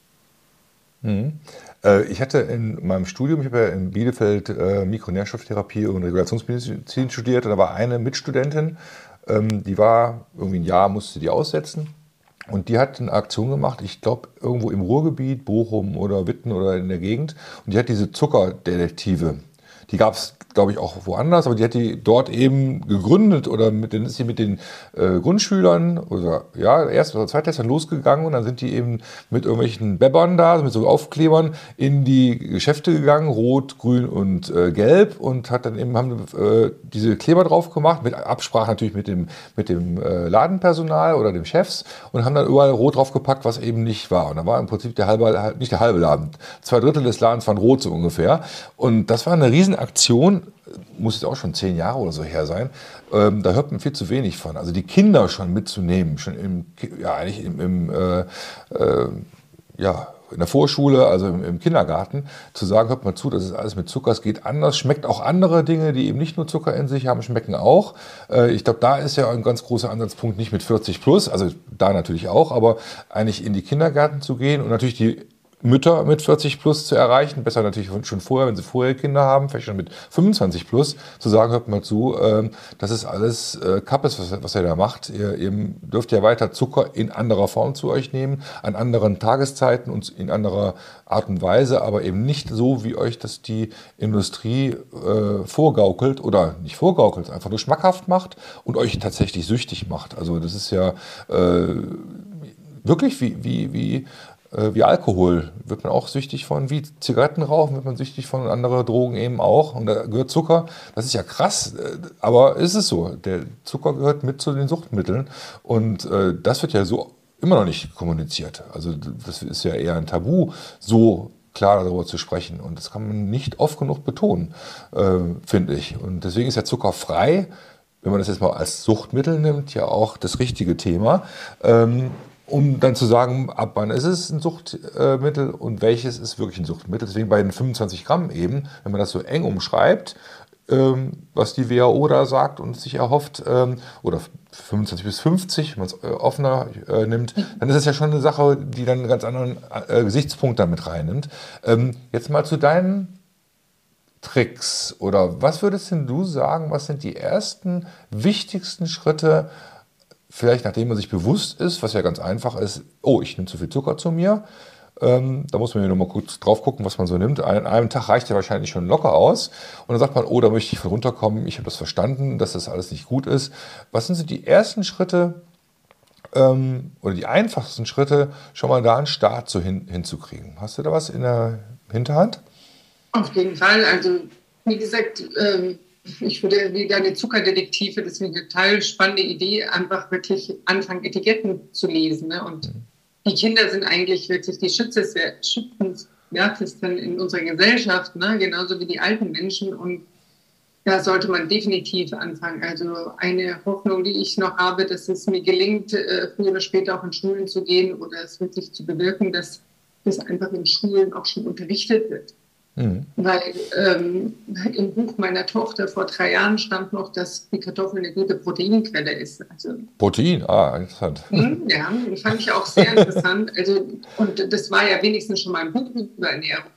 Mhm. Äh, ich hatte in meinem Studium, ich habe ja in Bielefeld äh, Mikronährstofftherapie und Regulationsmedizin studiert, und da war eine Mitstudentin, ähm, die war irgendwie ein Jahr, musste die aussetzen. Und die hat eine Aktion gemacht, ich glaube irgendwo im Ruhrgebiet, Bochum oder Witten oder in der Gegend. Und die hat diese Zuckerdetektive. Die gab es, glaube ich, auch woanders, aber die hat die dort eben gegründet oder mit, dann ist sie mit den äh, Grundschülern oder ja, Erst- oder Zweitklässlern losgegangen und dann sind die eben mit irgendwelchen Bebbern da, mit so Aufklebern in die Geschäfte gegangen, rot, grün und äh, gelb, und hat dann eben haben, äh, diese Kleber drauf gemacht, mit Absprache natürlich mit dem, mit dem äh, Ladenpersonal oder dem Chefs, und haben dann überall rot draufgepackt, was eben nicht war. Und da war im Prinzip der halbe, nicht der halbe Laden, zwei Drittel des Ladens waren rot so ungefähr. Und das war eine riesen eine Aktion, muss jetzt auch schon zehn Jahre oder so her sein, ähm, da hört man viel zu wenig von. Also die Kinder schon mitzunehmen, schon im, ja, eigentlich im, im äh, äh, ja, in der Vorschule, also im, im Kindergarten, zu sagen, hört mal zu, das ist alles mit Zucker, es geht anders, schmeckt auch andere Dinge, die eben nicht nur Zucker in sich haben, schmecken auch. Äh, ich glaube, da ist ja ein ganz großer Ansatzpunkt, nicht mit vierzig plus, also da natürlich auch, aber eigentlich in die Kindergärten zu gehen und natürlich die Mütter mit vierzig plus zu erreichen, besser natürlich schon vorher, wenn sie vorher Kinder haben, vielleicht schon mit fünfundzwanzig plus, zu sagen, hört mal zu, ähm, das ist alles äh, Kappes, was, was ihr da macht. Ihr, ihr dürft ja weiter Zucker in anderer Form zu euch nehmen, an anderen Tageszeiten und in anderer Art und Weise, aber eben nicht so, wie euch das die Industrie äh, vorgaukelt oder nicht vorgaukelt, einfach nur schmackhaft macht und euch tatsächlich süchtig macht. Also das ist ja äh, wirklich wie, wie, wie Wie Alkohol wird man auch süchtig von, wie Zigaretten rauchen wird man süchtig von und andere Drogen eben auch. Und da gehört Zucker, das ist ja krass, aber ist es so. Der Zucker gehört mit zu den Suchtmitteln und äh, das wird ja so immer noch nicht kommuniziert. Also das ist ja eher ein Tabu, so klar darüber zu sprechen. Und das kann man nicht oft genug betonen, äh, finde ich. Und deswegen ist ja Zucker frei, wenn man das jetzt mal als Suchtmittel nimmt, ja auch das richtige Thema. Ähm, um dann zu sagen, ab wann ist es ein Suchtmittel und welches ist wirklich ein Suchtmittel. Deswegen bei den fünfundzwanzig Gramm eben, wenn man das so eng umschreibt, ähm, was die W H O da sagt und sich erhofft, ähm, oder fünfundzwanzig bis fünfzig, wenn man es äh, offener äh, nimmt, dann ist es ja schon eine Sache, die dann einen ganz anderen äh, Gesichtspunkt damit reinnimmt. Ähm, jetzt mal zu deinen Tricks, oder was würdest denn du sagen, was sind die ersten wichtigsten Schritte, vielleicht nachdem man sich bewusst ist, was ja ganz einfach ist, oh, ich nehme zu viel Zucker zu mir. Ähm, da muss man ja nur mal kurz drauf gucken, was man so nimmt. An einem Tag reicht ja wahrscheinlich schon locker aus. Und dann sagt man, oh, da möchte ich runterkommen, ich habe das verstanden, dass das alles nicht gut ist. Was sind so die ersten Schritte ähm, oder die einfachsten Schritte, schon mal da einen Start so hin, hinzukriegen? Hast du da was in der Hinterhand? Auf jeden Fall. Also, wie gesagt, ähm ich würde wie deine Zuckerdetektive, das ist eine total spannende Idee, einfach wirklich anfangen, Etiketten zu lesen. Ne? Und mhm. die Kinder sind eigentlich wirklich die schützenswertesten in unserer Gesellschaft, ne? Genauso wie die alten Menschen. Und da sollte man definitiv anfangen. Also eine Hoffnung, die ich noch habe, dass es mir gelingt, früher oder später auch in Schulen zu gehen oder es wirklich zu bewirken, dass das einfach in Schulen auch schon unterrichtet wird. Mhm. Weil ähm, im Buch meiner Tochter vor drei Jahren stand noch, dass die Kartoffel eine gute Proteinquelle ist. Also, Protein, ah, interessant. Ja, das fand ich auch sehr interessant. Also, und das war ja wenigstens schon mal ein Buch über Ernährung.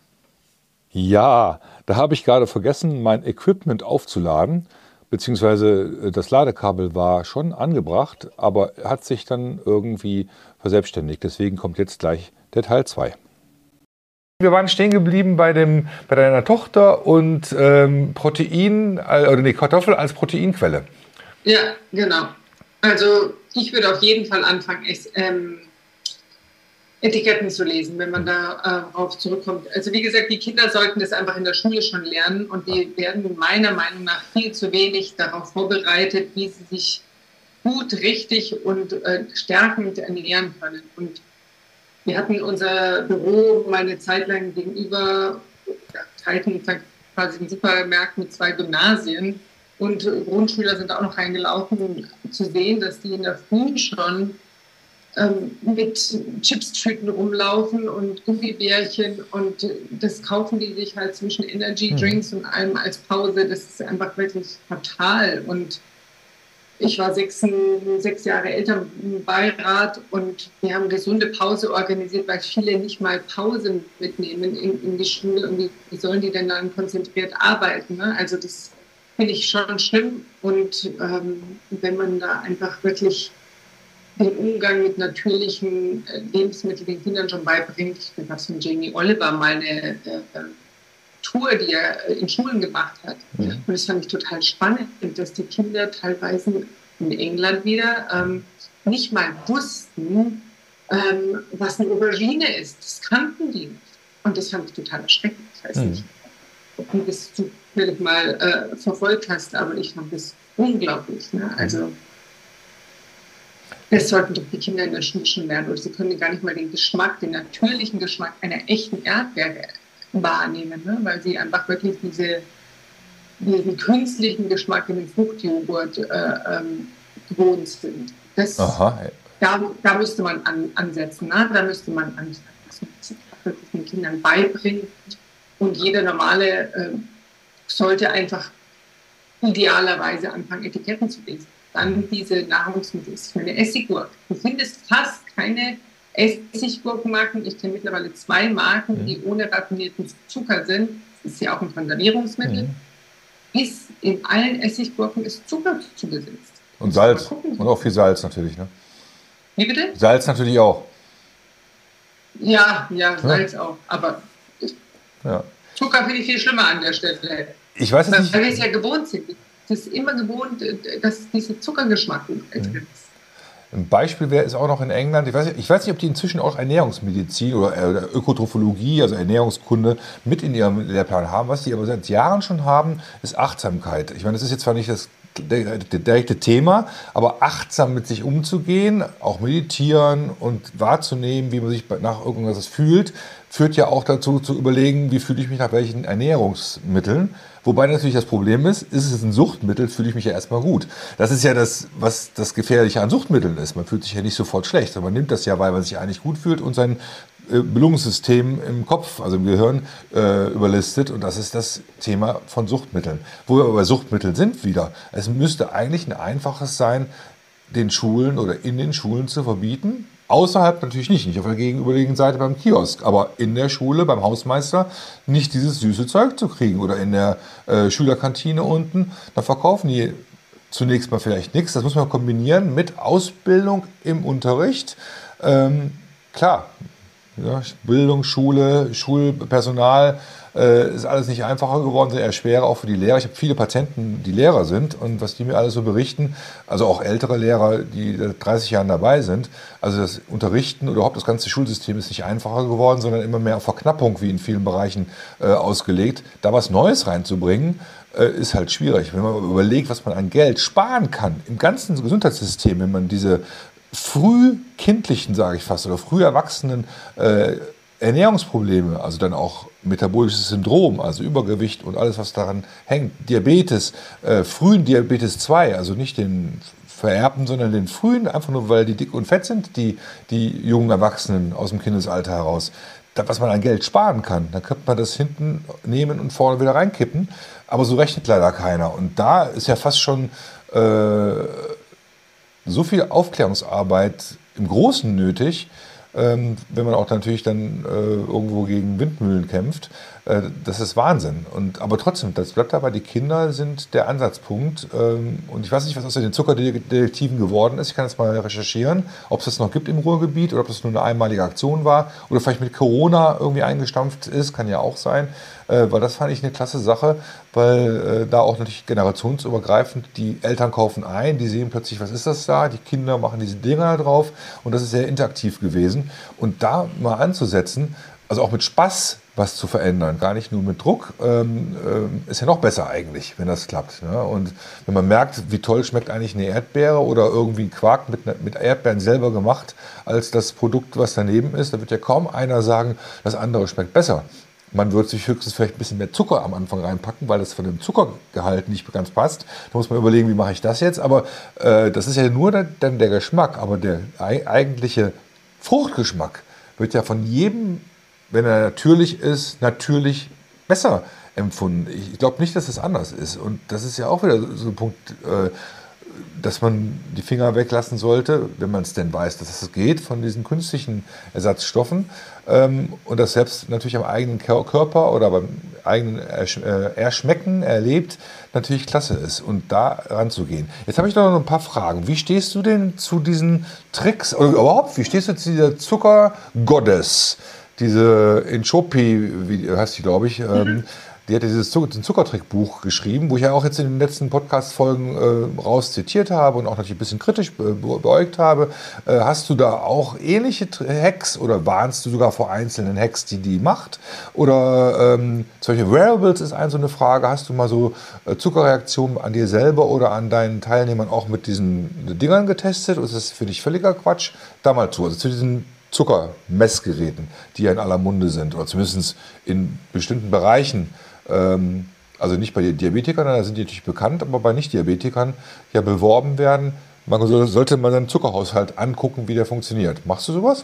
Ja, da habe ich gerade vergessen, mein Equipment aufzuladen, beziehungsweise das Ladekabel war schon angebracht, aber hat sich dann irgendwie verselbstständigt. Deswegen kommt jetzt gleich der Teil zwei. Wir waren stehen geblieben bei, dem, bei deiner Tochter und ähm, Protein, oder nee, Kartoffel als Proteinquelle. Ja, genau. Also ich würde auf jeden Fall anfangen, es, ähm, Etiketten zu lesen, wenn man darauf äh, zurückkommt. Also wie gesagt, die Kinder sollten das einfach in der Schule schon lernen und die werden meiner Meinung nach viel zu wenig darauf vorbereitet, wie sie sich gut, richtig und äh, stärkend ernähren können. Und wir hatten unser Büro mal eine Zeit lang gegenüber, teilten quasi einen Supermarkt mit zwei Gymnasien und Grundschüler sind auch noch reingelaufen, um zu sehen, dass die in der Früh schon ähm, mit Chipstüten rumlaufen und Gummibärchen und das kaufen die sich halt zwischen Energy Drinks und allem als Pause. Das ist einfach wirklich fatal. Und ich war sechs, sechs Jahre älter im Beirat und wir haben gesunde Pause organisiert, weil viele nicht mal Pausen mitnehmen in, in die Schule. Und wie, wie sollen die denn dann konzentriert arbeiten? Ne? Also das finde ich schon schlimm. Und ähm, wenn man da einfach wirklich den Umgang mit natürlichen Lebensmitteln den Kindern schon beibringt, ich habe von Jamie Oliver mal eine äh, Tour, die er in Schulen gemacht hat. Ja. Und das fand ich total spannend, dass die Kinder teilweise in England wieder ähm, nicht mal wussten, ähm, was eine Aubergine ist. Das kannten die nicht. Und das fand ich total erschreckend. Ich weiß mhm. nicht, ob du das zufällig mal äh, verfolgt hast, aber ich fand das unglaublich. Ne? Also das sollten doch die Kinder in der Schule schon lernen. Oder sie können gar nicht mal den Geschmack, den natürlichen Geschmack einer echten Erdbeere wahrnehmen, ne? Weil sie einfach wirklich diese diesen künstlichen Geschmack in dem Fruchtjoghurt äh, ähm, gewohnt sind. Das, Aha. da, da müsste man an, ansetzen. Ne? Da müsste man ansetzen, dass man das den Kindern beibringt. Und jeder Normale äh, sollte einfach idealerweise anfangen, Etiketten zu lesen. Dann diese Nahrungsmittel. Das ist für eine Essiggurke. Du findest fast keine Essiggurkenmarken. Ich kenne mittlerweile zwei Marken, mhm. die ohne raffinierten Zucker sind. Das ist ja auch ein Konservierungsmittel. Mhm. Ist in allen Essiggurken ist Zucker zugesetzt. Und Salz. Und auch viel Salz natürlich, ne? Wie bitte? Salz natürlich auch. Ja, ja, Salz ja. auch. Aber ja. Zucker finde ich viel schlimmer an der Stelle. Ich weiß es nicht. Weil wir es ja gewohnt sind. Es ist immer gewohnt, dass dieser Zuckergeschmack drin ist. Mhm. Ein Beispiel wäre ist auch noch in England, ich weiß, nicht, ich weiß nicht, ob die inzwischen auch Ernährungsmedizin oder, oder Ökotrophologie, also Ernährungskunde, mit in ihrem Lehrplan haben. Was die aber seit Jahren schon haben, ist Achtsamkeit. Ich meine, das ist jetzt zwar nicht das direkte Thema, aber achtsam mit sich umzugehen, auch meditieren und wahrzunehmen, wie man sich nach irgendwas fühlt, führt ja auch dazu, zu überlegen, wie fühle ich mich nach welchen Ernährungsmitteln. Wobei natürlich das Problem ist, ist es ein Suchtmittel, fühle ich mich ja erstmal gut. Das ist ja das, was das Gefährliche an Suchtmitteln ist. Man fühlt sich ja nicht sofort schlecht, sondern man nimmt das ja, weil man sich eigentlich gut fühlt und sein Belohnungssystem im Kopf, also im Gehirn, äh, überlistet. Und das ist das Thema von Suchtmitteln. Wo wir aber bei Suchtmitteln sind wieder. Es müsste eigentlich ein einfaches sein, den Schulen oder in den Schulen zu verbieten. Außerhalb natürlich nicht, nicht auf der gegenüberliegenden Seite beim Kiosk, aber in der Schule, beim Hausmeister, nicht dieses süße Zeug zu kriegen. Oder in der äh, Schülerkantine unten, da verkaufen die zunächst mal vielleicht nichts. Das muss man kombinieren mit Ausbildung im Unterricht. Ähm, klar, ja, Bildung, Schule, Schulpersonal, äh, ist alles nicht einfacher geworden, sondern eher schwerer, auch für die Lehrer. Ich habe viele Patienten, die Lehrer sind und was die mir alles so berichten, also auch ältere Lehrer, die seit dreißig Jahren dabei sind, also das Unterrichten oder überhaupt das ganze Schulsystem ist nicht einfacher geworden, sondern immer mehr auf Verknappung, wie in vielen Bereichen, äh, ausgelegt. Da was Neues reinzubringen, äh, ist halt schwierig. Wenn man überlegt, was man an Geld sparen kann, im ganzen Gesundheitssystem, wenn man diese frühkindlichen, sage ich fast, oder früh erwachsenen äh, Ernährungsprobleme, also dann auch metabolisches Syndrom, also Übergewicht und alles, was daran hängt, Diabetes, äh, frühen Diabetes zwei, also nicht den vererbten, sondern den frühen, einfach nur, weil die dick und fett sind, die, die jungen Erwachsenen aus dem Kindesalter heraus. Das, was man an Geld sparen kann, dann könnte man das hinten nehmen und vorne wieder reinkippen, aber so rechnet leider keiner. Und da ist ja fast schon äh, so viel Aufklärungsarbeit im Großen nötig, ähm, wenn man auch natürlich dann äh, irgendwo gegen Windmühlen kämpft. Äh, das ist Wahnsinn. Und, aber trotzdem, das bleibt dabei, die Kinder sind der Ansatzpunkt. Ähm, und ich weiß nicht, was aus den Zuckerdetektiven geworden ist. Ich kann das mal recherchieren, ob es das noch gibt im Ruhrgebiet oder ob das nur eine einmalige Aktion war oder vielleicht mit Corona irgendwie eingestampft ist, kann ja auch sein. Äh, weil das fand ich eine klasse Sache, weil äh, da auch natürlich generationsübergreifend die Eltern kaufen ein, die sehen plötzlich, was ist das da, die Kinder machen diese Dinger drauf und das ist sehr interaktiv gewesen. Und da mal anzusetzen, also auch mit Spaß was zu verändern, gar nicht nur mit Druck, ähm, äh, ist ja noch besser eigentlich, wenn das klappt. Ne? Und wenn man merkt, wie toll schmeckt eigentlich eine Erdbeere oder irgendwie ein Quark mit, mit Erdbeeren selber gemacht, als das Produkt, was daneben ist, da wird ja kaum einer sagen, das andere schmeckt besser. Man würde sich höchstens vielleicht ein bisschen mehr Zucker am Anfang reinpacken, weil das von dem Zuckergehalt nicht ganz passt. Da muss man überlegen, wie mache ich das jetzt. Aber äh, das ist ja nur der, dann der Geschmack. Aber der eigentliche Fruchtgeschmack wird ja von jedem, wenn er natürlich ist, natürlich besser empfunden. Ich glaube nicht, dass das anders ist. Und das ist ja auch wieder so ein Punkt, äh, dass man die Finger weglassen sollte, wenn man es denn weiß, dass es geht, von diesen künstlichen Ersatzstoffen. Ähm, und das selbst natürlich am eigenen Körper oder beim eigenen Erschmecken, erlebt, natürlich klasse ist. Und da ranzugehen. Jetzt habe ich noch ein paar Fragen. Wie stehst du denn zu diesen Tricks, oder überhaupt, wie stehst du zu dieser Zucker-Goddess? Diese Enchopi, wie heißt die, glaube ich, ähm, die hat dieses Zuckertrickbuch geschrieben, wo ich ja auch jetzt in den letzten Podcast-Folgen äh, raus zitiert habe und auch natürlich ein bisschen kritisch be beäugt habe. Äh, hast du da auch ähnliche Hacks oder warnst du sogar vor einzelnen Hacks, die die macht? Oder ähm, solche Wearables ist eine so eine Frage. Hast du mal so äh, Zuckerreaktionen an dir selber oder an deinen Teilnehmern auch mit diesen Dingern getestet? Oder ist das für dich völliger Quatsch? Da mal zu, also zu diesen Zuckermessgeräten, die ja in aller Munde sind oder zumindest in bestimmten Bereichen ähm, Also nicht bei den Diabetikern, da sind die natürlich bekannt, aber bei Nicht-Diabetikern ja beworben werden. Man soll, sollte man seinen Zuckerhaushalt angucken, wie der funktioniert. Machst du sowas?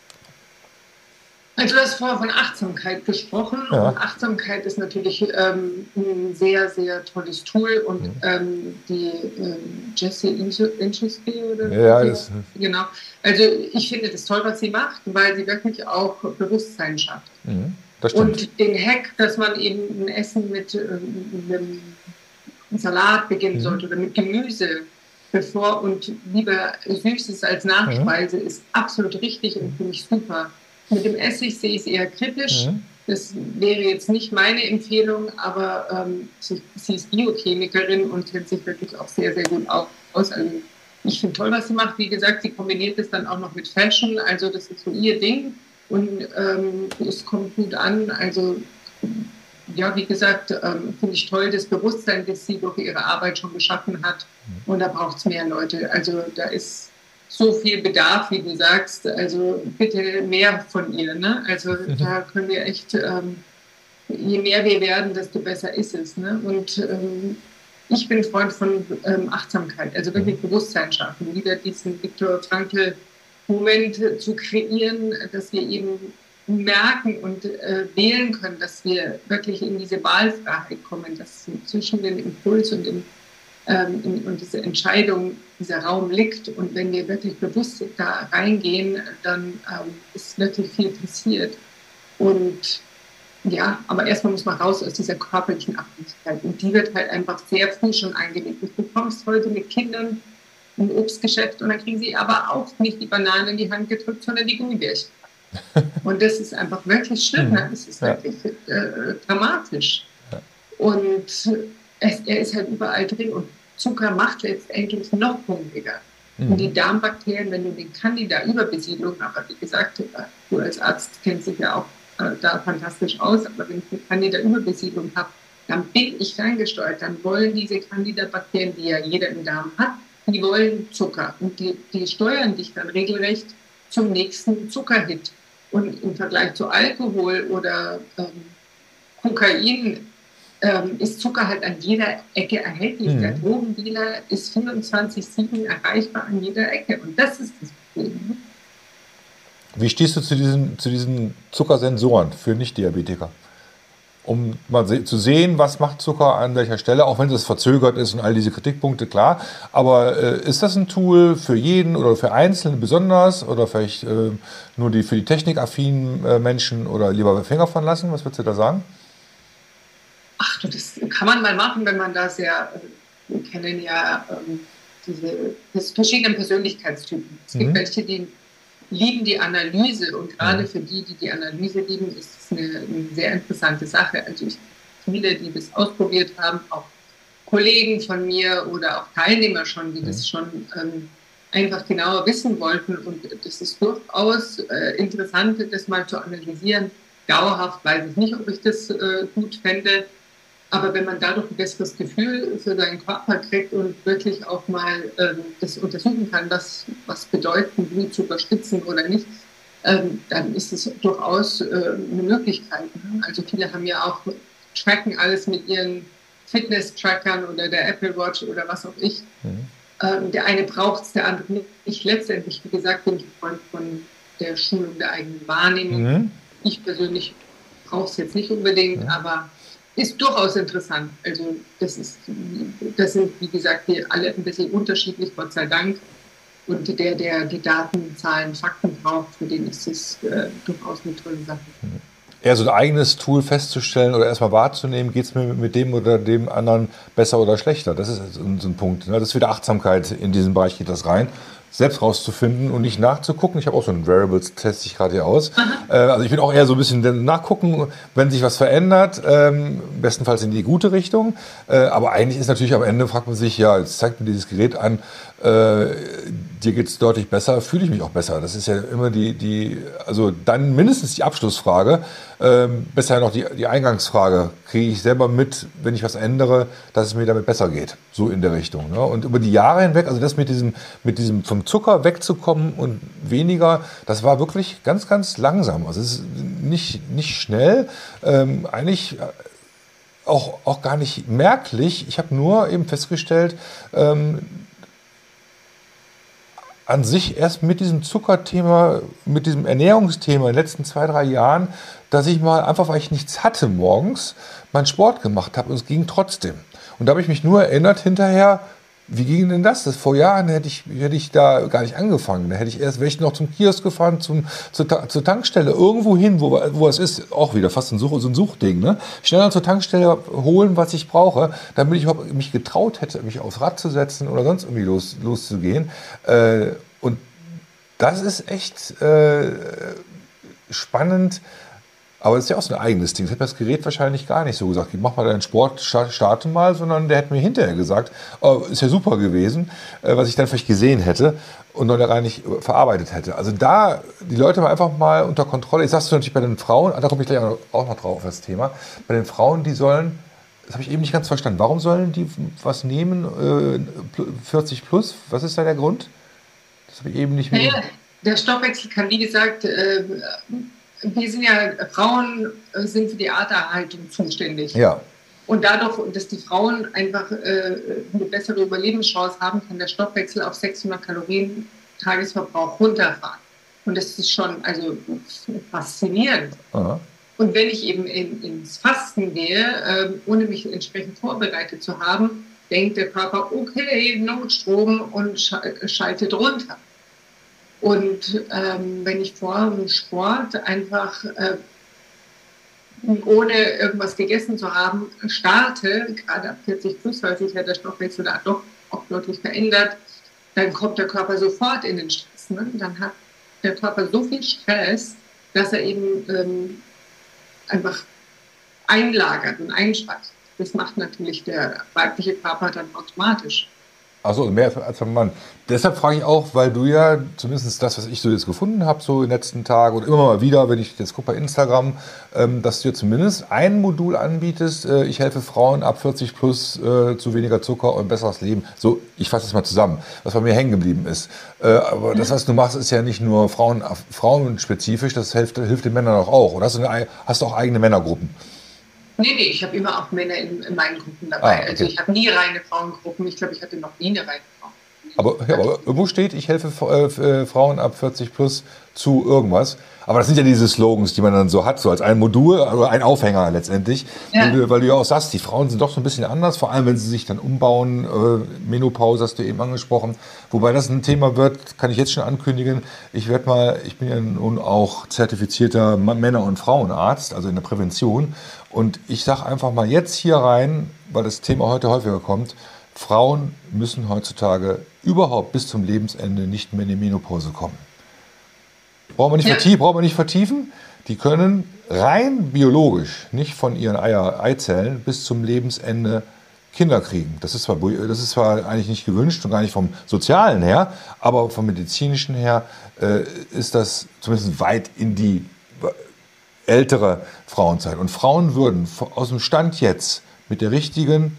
Also du hast vorher von Achtsamkeit gesprochen. Ja. Und Achtsamkeit ist natürlich ähm, ein sehr, sehr tolles Tool. Und mhm. ähm, die ähm, Jessie Inchusby oder ja, das, genau. Also ich finde das toll, was sie macht, weil sie wirklich auch Bewusstsein schafft. Mhm. Das stimmt. Und den Hack, dass man eben ein Essen mit ähm, einem Salat beginnen mhm. sollte oder mit Gemüse, bevor und lieber Süßes als Nachspeise, mhm. ist absolut richtig und finde ich super. Mit dem Essig sehe ich es eher kritisch. Mhm. Das wäre jetzt nicht meine Empfehlung, aber ähm, sie, sie ist Biochemikerin und kennt sich wirklich auch sehr, sehr gut aus. Also ich finde toll, was sie macht. Wie gesagt, sie kombiniert es dann auch noch mit Fashion. Also das ist so ihr Ding und ähm, es kommt gut an. Also ja, wie gesagt, ähm, finde ich toll, das Bewusstsein, das sie durch ihre Arbeit schon geschaffen hat. Und da braucht es mehr Leute. Also da ist so viel Bedarf, wie du sagst. Also bitte mehr von ihr. Ne? Also mhm. da können wir echt, ähm, je mehr wir werden, desto besser ist es. Ne? Und ähm, ich bin Freund von ähm, Achtsamkeit, also wirklich Bewusstsein schaffen, wieder diesen Viktor Frankl-Moment zu kreieren, dass wir eben merken und äh, wählen können, dass wir wirklich in diese Wahlfreiheit kommen, dass zwischen dem Impuls und dem ähm, in, und diese Entscheidung, dieser Raum liegt. Und wenn wir wirklich bewusst da reingehen, dann ähm, ist wirklich viel passiert. Und ja, aber erstmal muss man raus aus dieser körperlichen Abhängigkeit. Und die wird halt einfach sehr früh schon eingelegt. Du bekommst heute mit Kindern ein Obstgeschäft und dann kriegen sie aber auch nicht die Banane in die Hand gedrückt, sondern die Gummibärchen. Und das ist einfach wirklich schlimm. Ne? Das ist ja. wirklich äh, dramatisch. Ja. Und es, er ist halt überall drin. Und Zucker macht letztendlich noch hungriger. Mhm. Und die Darmbakterien, wenn du den Candida-Überbesiedlung, aber wie gesagt, du als Arzt kennst dich ja auch äh, da fantastisch aus, aber wenn ich eine Candida-Überbesiedlung habe, dann bin ich reingesteuert. Dann wollen diese Candida-Bakterien, die ja jeder im Darm hat, die wollen Zucker. Und die, die steuern dich dann regelrecht zum nächsten Zuckerhit. Und im Vergleich zu Alkohol oder ähm, Kokain ähm, ist Zucker halt an jeder Ecke erhältlich. Mhm. Der Drogendealer ist vierundzwanzig sieben erreichbar an jeder Ecke. Und das ist das Problem. Wie stehst du zu diesen, zu diesen Zuckersensoren für Nicht-Diabetiker? Um mal se- zu sehen, was macht Zucker an welcher Stelle, auch wenn es verzögert ist und all diese Kritikpunkte, klar. Aber äh, ist das ein Tool für jeden oder für Einzelne besonders oder vielleicht äh, nur die, für die technikaffinen äh, Menschen oder lieber Finger von lassen? Was würdest du da sagen? Ach, das kann man mal machen, wenn man da sehr, wir kennen ja ähm, diese das verschiedenen Persönlichkeitstypen. Es gibt mhm. welche, die lieben die Analyse und gerade für die, die die Analyse lieben, ist es eine, eine sehr interessante Sache. Also ich viele, die das ausprobiert haben, auch Kollegen von mir oder auch Teilnehmer schon, die mhm. das schon ähm, einfach genauer wissen wollten und das ist durchaus äh, interessant, das mal zu analysieren. Dauerhaft weiß ich nicht, ob ich das äh, gut fände, aber wenn man dadurch ein besseres Gefühl für seinen Körper kriegt und wirklich auch mal ähm, das untersuchen kann, was, was bedeuten Blutzuckerspitzen oder nicht, ähm, dann ist es durchaus äh, eine Möglichkeit. Ne? Also viele haben ja auch, tracken alles mit ihren Fitness-Trackern oder der Apple Watch oder was auch ich. Mhm. Ähm, der eine braucht es, der andere nicht. Letztendlich, wie gesagt, bin ich Freund von der Schulung der eigenen Wahrnehmung. Mhm. Ich persönlich brauche es jetzt nicht unbedingt, mhm. aber ist durchaus interessant. Also das ist, das sind, wie gesagt, wir alle ein bisschen unterschiedlich, Gott sei Dank. Und der, der die Daten, Zahlen, Fakten braucht, für den ist es äh, durchaus eine tolle Sache. Eher so ein eigenes Tool festzustellen oder erstmal wahrzunehmen, geht es mir mit dem oder dem anderen besser oder schlechter? Das ist so ein Punkt. Das ist wieder Achtsamkeit, in diesen Bereich geht das rein. Selbst rauszufinden und nicht nachzugucken. Ich habe auch so einen Variables, teste ich gerade hier aus. Äh, also ich will auch eher so ein bisschen nachgucken, wenn sich was verändert, ähm, bestenfalls in die gute Richtung. Äh, aber eigentlich ist natürlich am Ende, fragt man sich, ja, jetzt zeigt mir dieses Gerät an, äh, dir geht es deutlich besser, fühle ich mich auch besser. Das ist ja immer die, die also dann mindestens die Abschlussfrage, äh, besser noch die, die Eingangsfrage. Kriege ich selber mit, wenn ich was ändere, dass es mir damit besser geht? So in der Richtung. Ne? Und über die Jahre hinweg, also das mit diesem, mit diesem vom Zucker wegzukommen und weniger, das war wirklich ganz, ganz langsam. Also es ist nicht, nicht schnell. Ähm, eigentlich auch, auch gar nicht merklich. Ich habe nur eben festgestellt, ähm, an sich erst mit diesem Zuckerthema, mit diesem Ernährungsthema in den letzten zwei, drei Jahren, dass ich mal einfach, weil ich nichts hatte morgens, meinen Sport gemacht habe und es ging trotzdem. Und da habe ich mich nur erinnert hinterher, wie ging denn das? Das vor Jahren hätte ich, hätte ich da gar nicht angefangen. Da hätte ich erst, wäre ich noch zum Kiosk gefahren, zum, zur, zur Tankstelle, irgendwo hin, wo, wo es ist, auch wieder fast ein, Such, so ein Suchding. Ne? Schneller zur Tankstelle holen, was ich brauche, damit ich überhaupt mich getraut hätte, mich aufs Rad zu setzen oder sonst irgendwie los, loszugehen. Äh, und das ist echt äh, spannend. Aber das ist ja auch so ein eigenes Ding. Das hätte das Gerät wahrscheinlich gar nicht so gesagt. Mach mal deinen Sport, starte mal, sondern der hätte mir hinterher gesagt, oh, ist ja super gewesen, was ich dann vielleicht gesehen hätte und noch gar nicht verarbeitet hätte. Also da die Leute mal einfach mal unter Kontrolle. Ich sag's natürlich bei den Frauen, da komme ich gleich auch noch drauf auf das Thema. Bei den Frauen, die sollen, das habe ich eben nicht ganz verstanden, warum sollen die was nehmen, vierzig plus? Was ist da der Grund? Das habe ich eben nicht mehr. Naja, der Stoffwechsel kann, wie gesagt, äh, wir sind ja, Frauen sind für die Arterhaltung zuständig. Ja. Und dadurch, dass die Frauen einfach äh, eine bessere Überlebenschance haben, kann der Stoffwechsel auf sechshundert Kalorien Tagesverbrauch runterfahren. Und das ist schon also faszinierend. Aha. Und wenn ich eben in, ins Fasten gehe, äh, ohne mich entsprechend vorbereitet zu haben, denkt der Körper, okay, Notstrom und schaltet runter. Und ähm, wenn ich vor dem Sport einfach, äh, ohne irgendwas gegessen zu haben, starte, gerade ab vierzig plus, weil sich ja der Stoffwechsel da doch auch deutlich verändert, dann kommt der Körper sofort in den Stress. Ne? Dann hat der Körper so viel Stress, dass er eben ähm, einfach einlagert und einspeichert. Das macht natürlich der weibliche Körper dann automatisch. Also mehr als ein Mann. Deshalb frage ich auch, weil du ja zumindest das, was ich so jetzt gefunden habe, so in den letzten Tagen und immer mal wieder, wenn ich jetzt gucke bei Instagram, ähm, dass du ja zumindest ein Modul anbietest, äh, ich helfe Frauen ab vierzig plus äh, zu weniger Zucker und besseres Leben. So, ich fasse es mal zusammen, was bei mir hängen geblieben ist. Äh, aber das, was du machst, ist ja nicht nur Frauen, frauenspezifisch, das hilft, hilft den Männern doch auch. Oder hast du, eine, hast du auch eigene Männergruppen? Nee, nee, ich habe immer auch Männer in, in meinen Gruppen dabei. Ah, okay. Also ich habe nie reine Frauengruppen. Ich glaube, ich hatte noch nie eine reine Frau. Aber, ja, aber wo steht, ich helfe äh, Frauen ab vierzig plus zu irgendwas? Aber das sind ja diese Slogans, die man dann so hat, so als ein Modul oder ein Aufhänger letztendlich. Ja. Weil, du, weil du ja auch sagst, die Frauen sind doch so ein bisschen anders, vor allem wenn sie sich dann umbauen. Äh, Menopause hast du eben angesprochen. Wobei das ein Thema wird, kann ich jetzt schon ankündigen. Ich werde mal, ich bin ja nun auch zertifizierter Männer- und Frauenarzt, also in der Prävention. Und ich sage einfach mal jetzt hier rein, weil das Thema heute häufiger kommt, Frauen müssen heutzutage überhaupt bis zum Lebensende nicht mehr in die Menopause kommen. Brauchen wir nicht, ja. vertiefen, brauchen wir nicht vertiefen. Die können rein biologisch nicht von ihren Eier, Eizellen bis zum Lebensende Kinder kriegen. Das ist, zwar, das ist zwar eigentlich nicht gewünscht und gar nicht vom Sozialen her, aber vom Medizinischen her äh, ist das zumindest weit in die ältere Frauenzeit. Und Frauen würden aus dem Stand jetzt mit der richtigen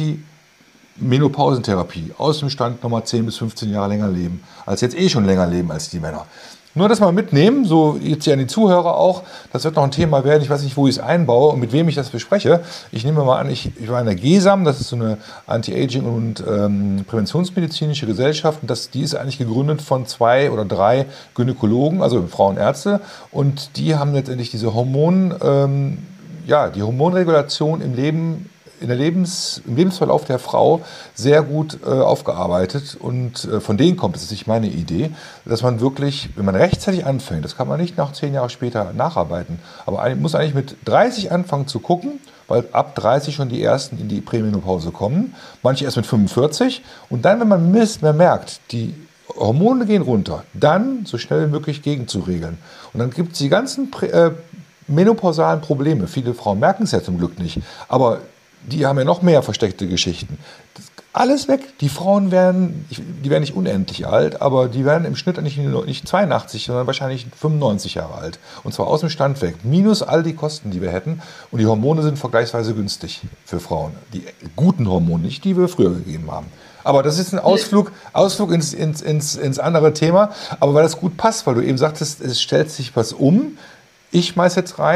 Anti-Menopausentherapie aus dem Stand nochmal zehn bis fünfzehn Jahre länger leben, als jetzt eh schon länger leben als die Männer. Nur das mal mitnehmen, so jetzt hier an die Zuhörer auch, das wird noch ein Thema werden, ich weiß nicht, wo ich es einbaue und mit wem ich das bespreche. Ich nehme mal an, ich, ich war in der G E S A M, das ist so eine Anti-Aging- und ähm, Präventionsmedizinische Gesellschaft, und das, die ist eigentlich gegründet von zwei oder drei Gynäkologen, also Frauenärzte, und die haben letztendlich diese Hormon, ähm, ja, die Hormonregulation im Leben, in der Lebens, im Lebensverlauf der Frau sehr gut äh, aufgearbeitet, und äh, von denen kommt es, das ist nicht meine Idee, dass man wirklich, wenn man rechtzeitig anfängt, das kann man nicht nach zehn Jahre später nacharbeiten, aber man muss eigentlich mit dreißig anfangen zu gucken, weil ab dreißig schon die ersten in die Prämenopause kommen, manche erst mit fünfundvierzig, und dann, wenn man misst, man merkt, die Hormone gehen runter, dann so schnell wie möglich gegenzuregeln. Und dann gibt es die ganzen Prä äh, menopausalen Probleme. Viele Frauen merken es ja zum Glück nicht, aber die haben ja noch mehr versteckte Geschichten. Das, alles weg. Die Frauen werden, die werden nicht unendlich alt, aber die werden im Schnitt nicht, nicht zweiundachtzig, sondern wahrscheinlich fünfundneunzig Jahre alt. Und zwar aus dem Stand weg. Minus all die Kosten, die wir hätten. Und die Hormone sind vergleichsweise günstig für Frauen. Die guten Hormone, nicht die wir früher gegeben haben. Aber das ist ein Ausflug, Ausflug ins, ins, ins, ins andere Thema. Aber weil das gut passt, weil du eben sagtest, es stellt sich was um. Ich schmeiß jetzt rein,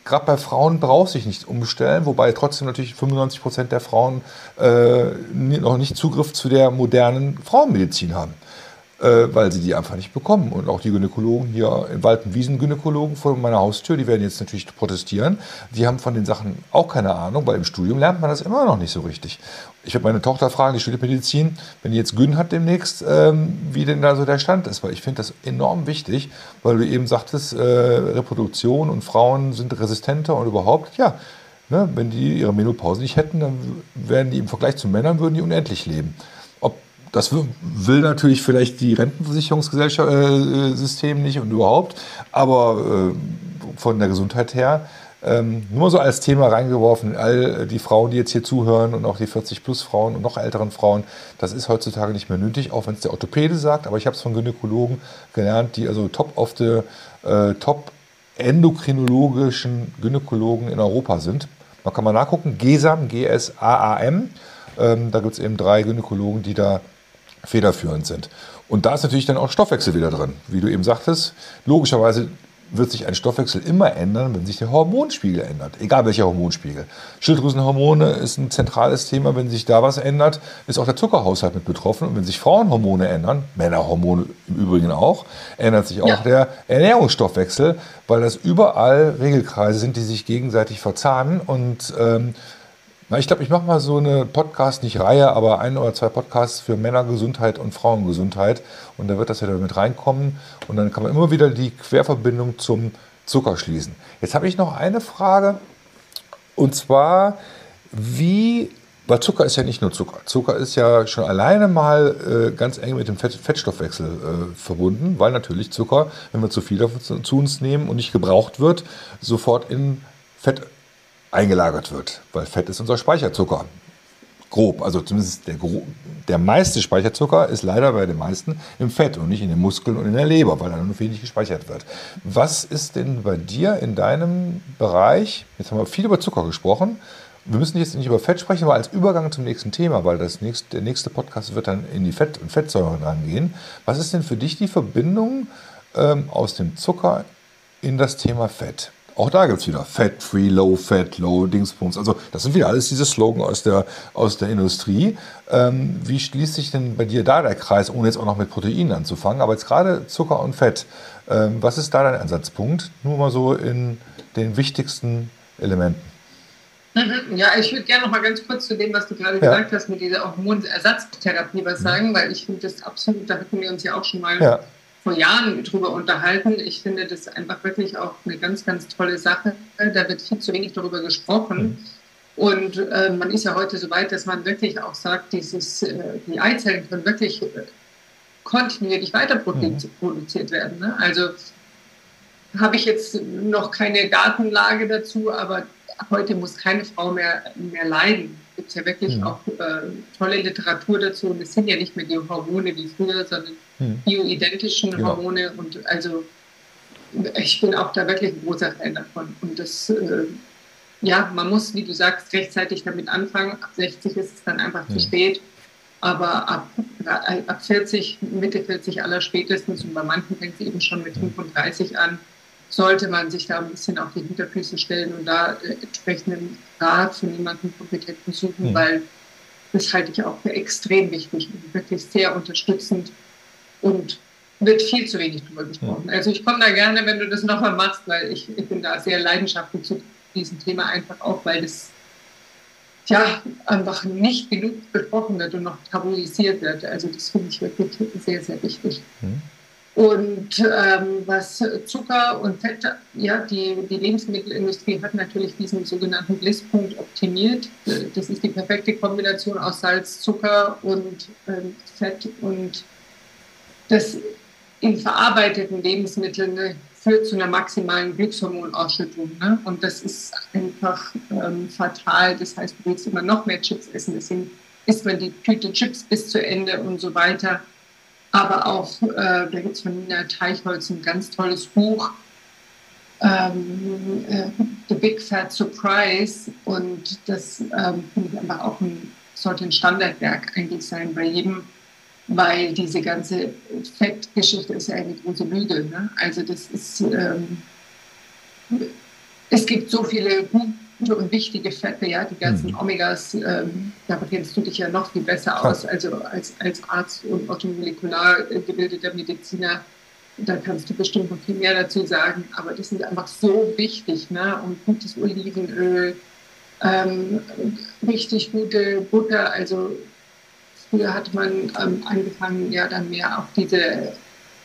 gerade bei Frauen braucht sich nicht umstellen, wobei trotzdem natürlich fünfundneunzig Prozent der Frauen äh, noch nicht Zugriff zu der modernen Frauenmedizin haben, äh, weil sie die einfach nicht bekommen. Und auch die Gynäkologen hier in Waltenwiesen-Gynäkologen vor meiner Haustür, die werden jetzt natürlich protestieren. Die haben von den Sachen auch keine Ahnung, weil im Studium lernt man das immer noch nicht so richtig. Ich werde meine Tochter fragen, die studiert Medizin, wenn die jetzt Gyn hat demnächst, ähm, wie denn da so der Stand ist. Weil ich finde das enorm wichtig, weil du eben sagtest, äh, Reproduktion und Frauen sind resistenter und überhaupt, ja, ne, wenn die ihre Menopause nicht hätten, dann werden die im Vergleich zu Männern, würden die unendlich leben. Ob das will natürlich vielleicht die Rentenversicherungssystem äh, nicht und überhaupt, aber äh, von der Gesundheit her, Ähm, nur so als Thema reingeworfen, all die Frauen, die jetzt hier zuhören und auch die vierzig-plus-Frauen und noch älteren Frauen, das ist heutzutage nicht mehr nötig, auch wenn es der Orthopäde sagt, aber ich habe es von Gynäkologen gelernt, die also top of the, äh, top endokrinologischen Gynäkologen in Europa sind. Da kann man nachgucken, GESAM, G S A A M, ähm, da gibt es eben drei Gynäkologen, die da federführend sind. Und da ist natürlich dann auch Stoffwechsel wieder drin, wie du eben sagtest, logischerweise wird sich ein Stoffwechsel immer ändern, wenn sich der Hormonspiegel ändert. Egal welcher Hormonspiegel. Schilddrüsenhormone ist ein zentrales Thema. Wenn sich da was ändert, ist auch der Zuckerhaushalt mit betroffen. Und wenn sich Frauenhormone ändern, Männerhormone im Übrigen auch, ändert sich auch ja. der Ernährungsstoffwechsel, weil das überall Regelkreise sind, die sich gegenseitig verzahnen. Und ähm, na, ich glaube, ich mache mal so eine Podcast, nicht Reihe, aber ein oder zwei Podcasts für Männergesundheit und Frauengesundheit. Und da wird das wieder mit reinkommen. Und dann kann man immer wieder die Querverbindung zum Zucker schließen. Jetzt habe ich noch eine Frage. Und zwar, wie, weil Zucker ist ja nicht nur Zucker. Zucker ist ja schon alleine mal äh, ganz eng mit dem Fett, Fettstoffwechsel äh, verbunden, weil natürlich Zucker, wenn wir zu viel davon zu, zu uns nehmen und nicht gebraucht wird, sofort in Fett eingelagert wird, weil Fett ist unser Speicherzucker. Grob, also zumindest der, der meiste Speicherzucker ist leider bei den meisten im Fett und nicht in den Muskeln und in der Leber, weil da nur wenig gespeichert wird. Was ist denn bei dir in deinem Bereich, jetzt haben wir viel über Zucker gesprochen, wir müssen jetzt nicht über Fett sprechen, aber als Übergang zum nächsten Thema, weil das nächste, der nächste Podcast wird dann in die Fett- und Fettsäuren rangehen. Was ist denn für dich die Verbindung ähm, aus dem Zucker in das Thema Fett? Auch da gibt es wieder Fat-Free, Low-Fat, Low-Dingsbums. Also das sind wieder alles diese Slogan aus der, aus der Industrie. Ähm, wie schließt sich denn bei dir da der Kreis, ohne jetzt auch noch mit Proteinen anzufangen? Aber jetzt gerade Zucker und Fett. Ähm, was ist da dein Ansatzpunkt? Nur mal so in den wichtigsten Elementen. Ja, ich würde gerne noch mal ganz kurz zu dem, was du gerade ja. gesagt hast, mit dieser Hormonersatztherapie was sagen, mhm. weil ich finde das absolut, da hatten wir uns ja auch schon mal ja. vor Jahren drüber unterhalten. Ich finde das einfach wirklich auch eine ganz, ganz tolle Sache. Da wird viel zu wenig darüber gesprochen. Mhm. Und äh, man ist ja heute so weit, dass man wirklich auch sagt, dieses, äh, die Eizellen können wirklich äh, kontinuierlich weiter produziert, mhm. produziert werden. Ne? Also habe ich jetzt noch keine Datenlage dazu, aber heute muss keine Frau mehr, mehr leiden. Es gibt ja wirklich mhm. auch äh, tolle Literatur dazu. Und es sind ja nicht mehr die Hormone wie früher, sondern mhm. bioidentischen genau. Hormone. Und also ich bin auch da wirklich ein großer Fan davon. Und das, äh, ja, man muss, wie du sagst, rechtzeitig damit anfangen. Ab sechzig ist es dann einfach mhm. zu spät. Aber ab, ab vierzig, Mitte vierzig aller spätestens, und bei manchen fängt es eben schon mit mhm. fünfunddreißig an, sollte man sich da ein bisschen auf die Hinterfüße stellen und da äh, entsprechenden Rat von jemandem Kompetenten suchen, mhm. weil das halte ich auch für extrem wichtig und wirklich sehr unterstützend und wird viel zu wenig drüber gesprochen. Mhm. Also ich komme da gerne, wenn du das nochmal machst, weil ich, ich bin da sehr leidenschaftlich zu diesem Thema, einfach auch, weil das ja einfach nicht genug besprochen wird und noch tabuisiert wird. Also das finde ich wirklich sehr, sehr wichtig. Mhm. Und ähm, was Zucker und Fett, ja, die, die Lebensmittelindustrie hat natürlich diesen sogenannten Blisspunkt optimiert. Das ist die perfekte Kombination aus Salz, Zucker und ähm, Fett. Und das in verarbeiteten Lebensmitteln ne, führt zu einer maximalen Glückshormonausschüttung. Ne? Und das ist einfach ähm, fatal. Das heißt, du willst immer noch mehr Chips essen. Deswegen isst man die Tüte Chips bis zu Ende und so weiter. Aber auch, äh, da gibt es von Nina Teichholz ein ganz tolles Buch, ähm, äh, The Big Fat Surprise. Und das ähm, finde ich einfach auch ein, sollte ein Standardwerk eigentlich sein bei jedem, weil diese ganze Fettgeschichte ist ja eine große Lüge. Ne? Also das ist, ähm, es gibt so viele gute und wichtige Fette, ja, die ganzen hm. Omegas, ähm, da kennst du dich ja noch viel besser Klar. aus, also als, als Arzt und orthomolekular gebildeter Mediziner. Da kannst du bestimmt noch viel mehr dazu sagen, aber das sind einfach so wichtig, ne? Und gutes Olivenöl, ähm, richtig gute Butter, also früher hat man ähm, angefangen, ja dann mehr auf diese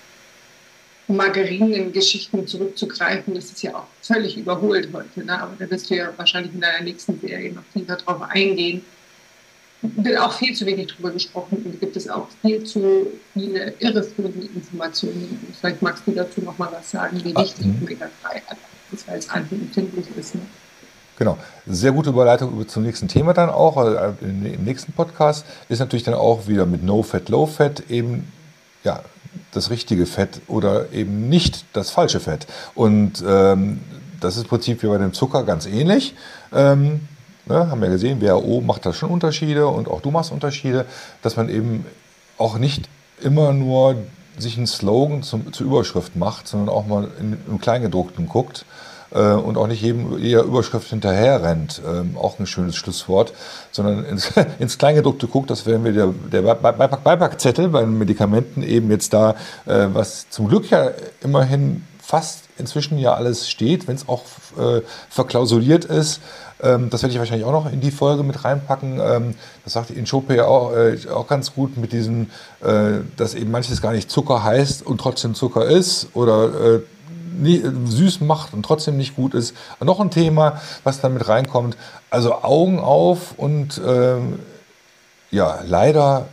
Margarinen-Geschichten zurückzugreifen. Das ist ja auch völlig überholt heute, ne? Aber da wirst du ja wahrscheinlich in deiner nächsten Serie noch tiefer drauf eingehen. Wird auch viel zu wenig drüber gesprochen und gibt es auch viel zu viele irreführende Informationen. Vielleicht magst du dazu noch mal was sagen, wie wichtig Omega drei ist, weil es antientzündlich ist. Ne? Genau, sehr gute Überleitung zum nächsten Thema dann auch. Im nächsten Podcast ist natürlich dann auch wieder mit No Fat, Low Fat eben ja, das richtige Fett oder eben nicht das falsche Fett. Und ähm, das ist im Prinzip wie bei dem Zucker ganz ähnlich. Ähm, Ne, haben wir gesehen, W H O macht da schon Unterschiede und auch du machst Unterschiede, dass man eben auch nicht immer nur sich einen Slogan zum, zur Überschrift macht, sondern auch mal in, im Kleingedruckten guckt äh, und auch nicht jedem, jeder Überschrift hinterher rennt, äh, auch ein schönes Schlusswort, sondern ins, ins Kleingedruckte guckt, das wäre der, der Beipack, Beipackzettel bei den Medikamenten eben jetzt da, äh, was zum Glück ja immerhin fast inzwischen ja alles steht, wenn es auch äh, verklausuliert ist. Ähm, das werde ich wahrscheinlich auch noch in die Folge mit reinpacken. Ähm, das sagt Inshope ja auch, äh, auch ganz gut mit diesem, äh, dass eben manches gar nicht Zucker heißt und trotzdem Zucker ist oder äh, nie, süß macht und trotzdem nicht gut ist. Noch ein Thema, was da mit reinkommt. Also Augen auf und äh, ja, leider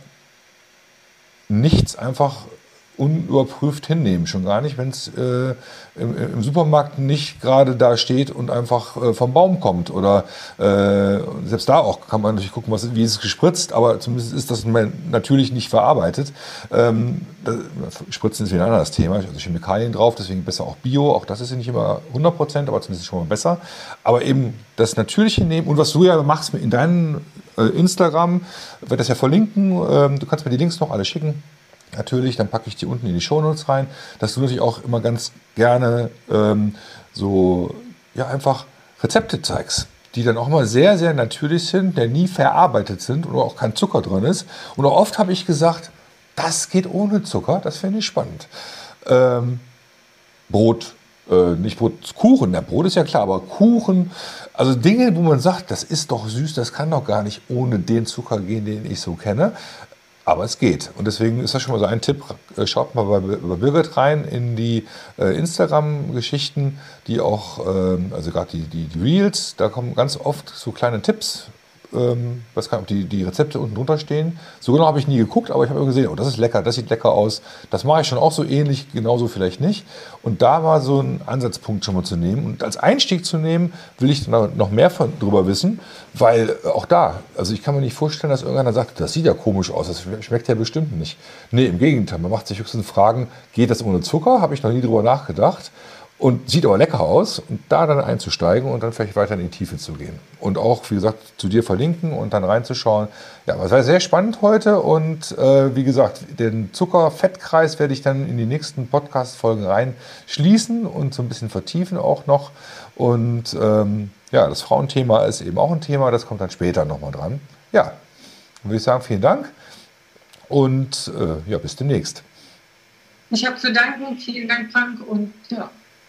nichts einfach unüberprüft hinnehmen. Schon gar nicht, wenn es äh, im, im Supermarkt nicht gerade da steht und einfach äh, vom Baum kommt. Oder äh, selbst da auch kann man natürlich gucken, was, wie ist es gespritzt, aber zumindest ist das natürlich nicht verarbeitet. Ähm, das, Spritzen ist wieder ein anderes Thema, also Chemikalien drauf, deswegen besser auch Bio. Auch das ist ja nicht immer hundert Prozent, aber zumindest schon mal besser. Aber eben das Natürliche nehmen und was du ja machst in deinem äh, Instagram, werde das ja verlinken, äh, du kannst mir die Links noch alle schicken. Natürlich, dann packe ich die unten in die Shownotes rein, dass du natürlich auch immer ganz gerne ähm, so, ja, einfach Rezepte zeigst, die dann auch mal sehr, sehr natürlich sind, der nie verarbeitet sind und auch kein Zucker drin ist. Und auch oft habe ich gesagt, das geht ohne Zucker, das finde ich spannend. Ähm, Brot, äh, nicht Brot, Kuchen, der Brot ist ja klar, aber Kuchen, also Dinge, wo man sagt, das ist doch süß, das kann doch gar nicht ohne den Zucker gehen, den ich so kenne. Aber es geht. Und deswegen ist das schon mal so ein Tipp. Schaut mal bei, bei Birgit rein in die äh, Instagram-Geschichten, die auch, ähm, also gerade die, die, die Reels, da kommen ganz oft so kleine Tipps. Ähm, weiß gar nicht, ob die, die Rezepte unten drunter stehen. So genau habe ich nie geguckt, aber ich habe gesehen, oh, das ist lecker, das sieht lecker aus. Das mache ich schon auch so ähnlich, genauso vielleicht nicht. Und da war so ein Ansatzpunkt schon mal zu nehmen. Und als Einstieg zu nehmen, will ich noch mehr von, drüber wissen, weil auch da, also ich kann mir nicht vorstellen, dass irgendeiner sagt, das sieht ja komisch aus, das schmeckt ja bestimmt nicht. Nee, im Gegenteil, man macht sich höchstens Fragen, geht das ohne Zucker? Habe ich noch nie drüber nachgedacht. Und sieht aber lecker aus und da dann einzusteigen und dann vielleicht weiter in die Tiefe zu gehen. Und auch, wie gesagt, zu dir verlinken und dann reinzuschauen. Ja, das war sehr spannend heute und äh, wie gesagt, den Zucker-Fettkreis werde ich dann in die nächsten Podcast-Folgen reinschließen und so ein bisschen vertiefen auch noch. Und ähm, ja, das Frauenthema ist eben auch ein Thema, das kommt dann später nochmal dran. Ja, dann würde ich sagen, vielen Dank und äh, ja, bis demnächst. Ich habe zu danken, vielen Dank, Frank, und ja.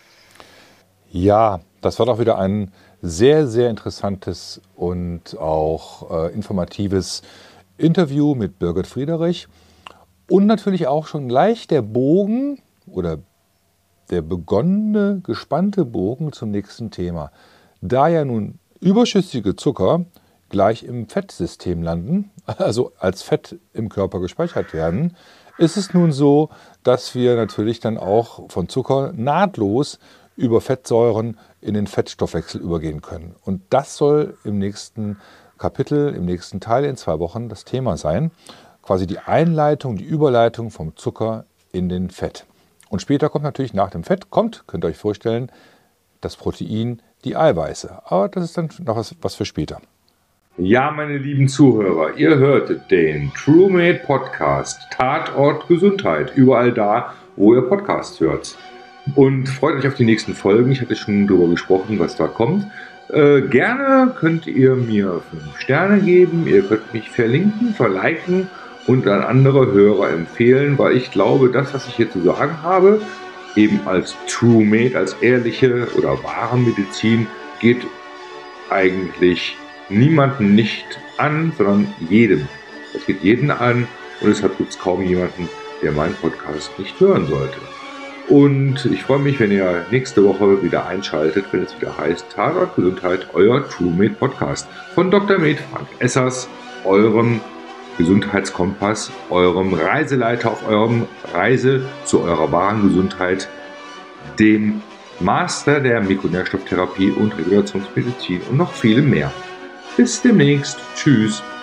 Ja, das war doch wieder ein sehr, sehr interessantes und auch äh, informatives Interview mit Birgit Friederich. Und natürlich auch schon gleich der Bogen oder der begonnene, gespannte Bogen zum nächsten Thema. Da ja nun überschüssige Zucker gleich im Fettsystem landen, also als Fett im Körper gespeichert werden, ist es nun so, dass wir natürlich dann auch von Zucker nahtlos über Fettsäuren in den Fettstoffwechsel übergehen können. Und das soll im nächsten Kapitel, im nächsten Teil in zwei Wochen das Thema sein. Quasi die Einleitung, die Überleitung vom Zucker in den Fett. Und später kommt natürlich nach dem Fett, kommt, könnt ihr euch vorstellen, das Protein, die Eiweiße. Aber das ist dann noch was, was für später. Ja, meine lieben Zuhörer, ihr hörtet den TrueMate Podcast, Tatort Gesundheit, überall da, wo ihr Podcasts hört. und freut euch auf die nächsten Folgen. Ich hatte schon darüber gesprochen, was da kommt. Äh, gerne könnt ihr mir fünf Sterne geben, ihr könnt mich verlinken, verliken und an andere Hörer empfehlen, weil ich glaube, das, was ich hier zu sagen habe, eben als TrueMed, als ehrliche oder wahre Medizin, geht eigentlich niemanden nicht an, sondern jedem. Es geht jeden an und deshalb gibt es kaum jemanden, der meinen Podcast nicht hören sollte. Und ich freue mich, wenn ihr nächste Woche wieder einschaltet, wenn es wieder heißt Tatort Gesundheit, euer TrueMed Podcast von Doktor Med Frank Essers, eurem Gesundheitskompass, eurem Reiseleiter auf eurem Reise zu eurer wahren Gesundheit, dem Master der Mikronährstofftherapie und Regulationsmedizin und noch viel mehr. Bis demnächst. Tschüss.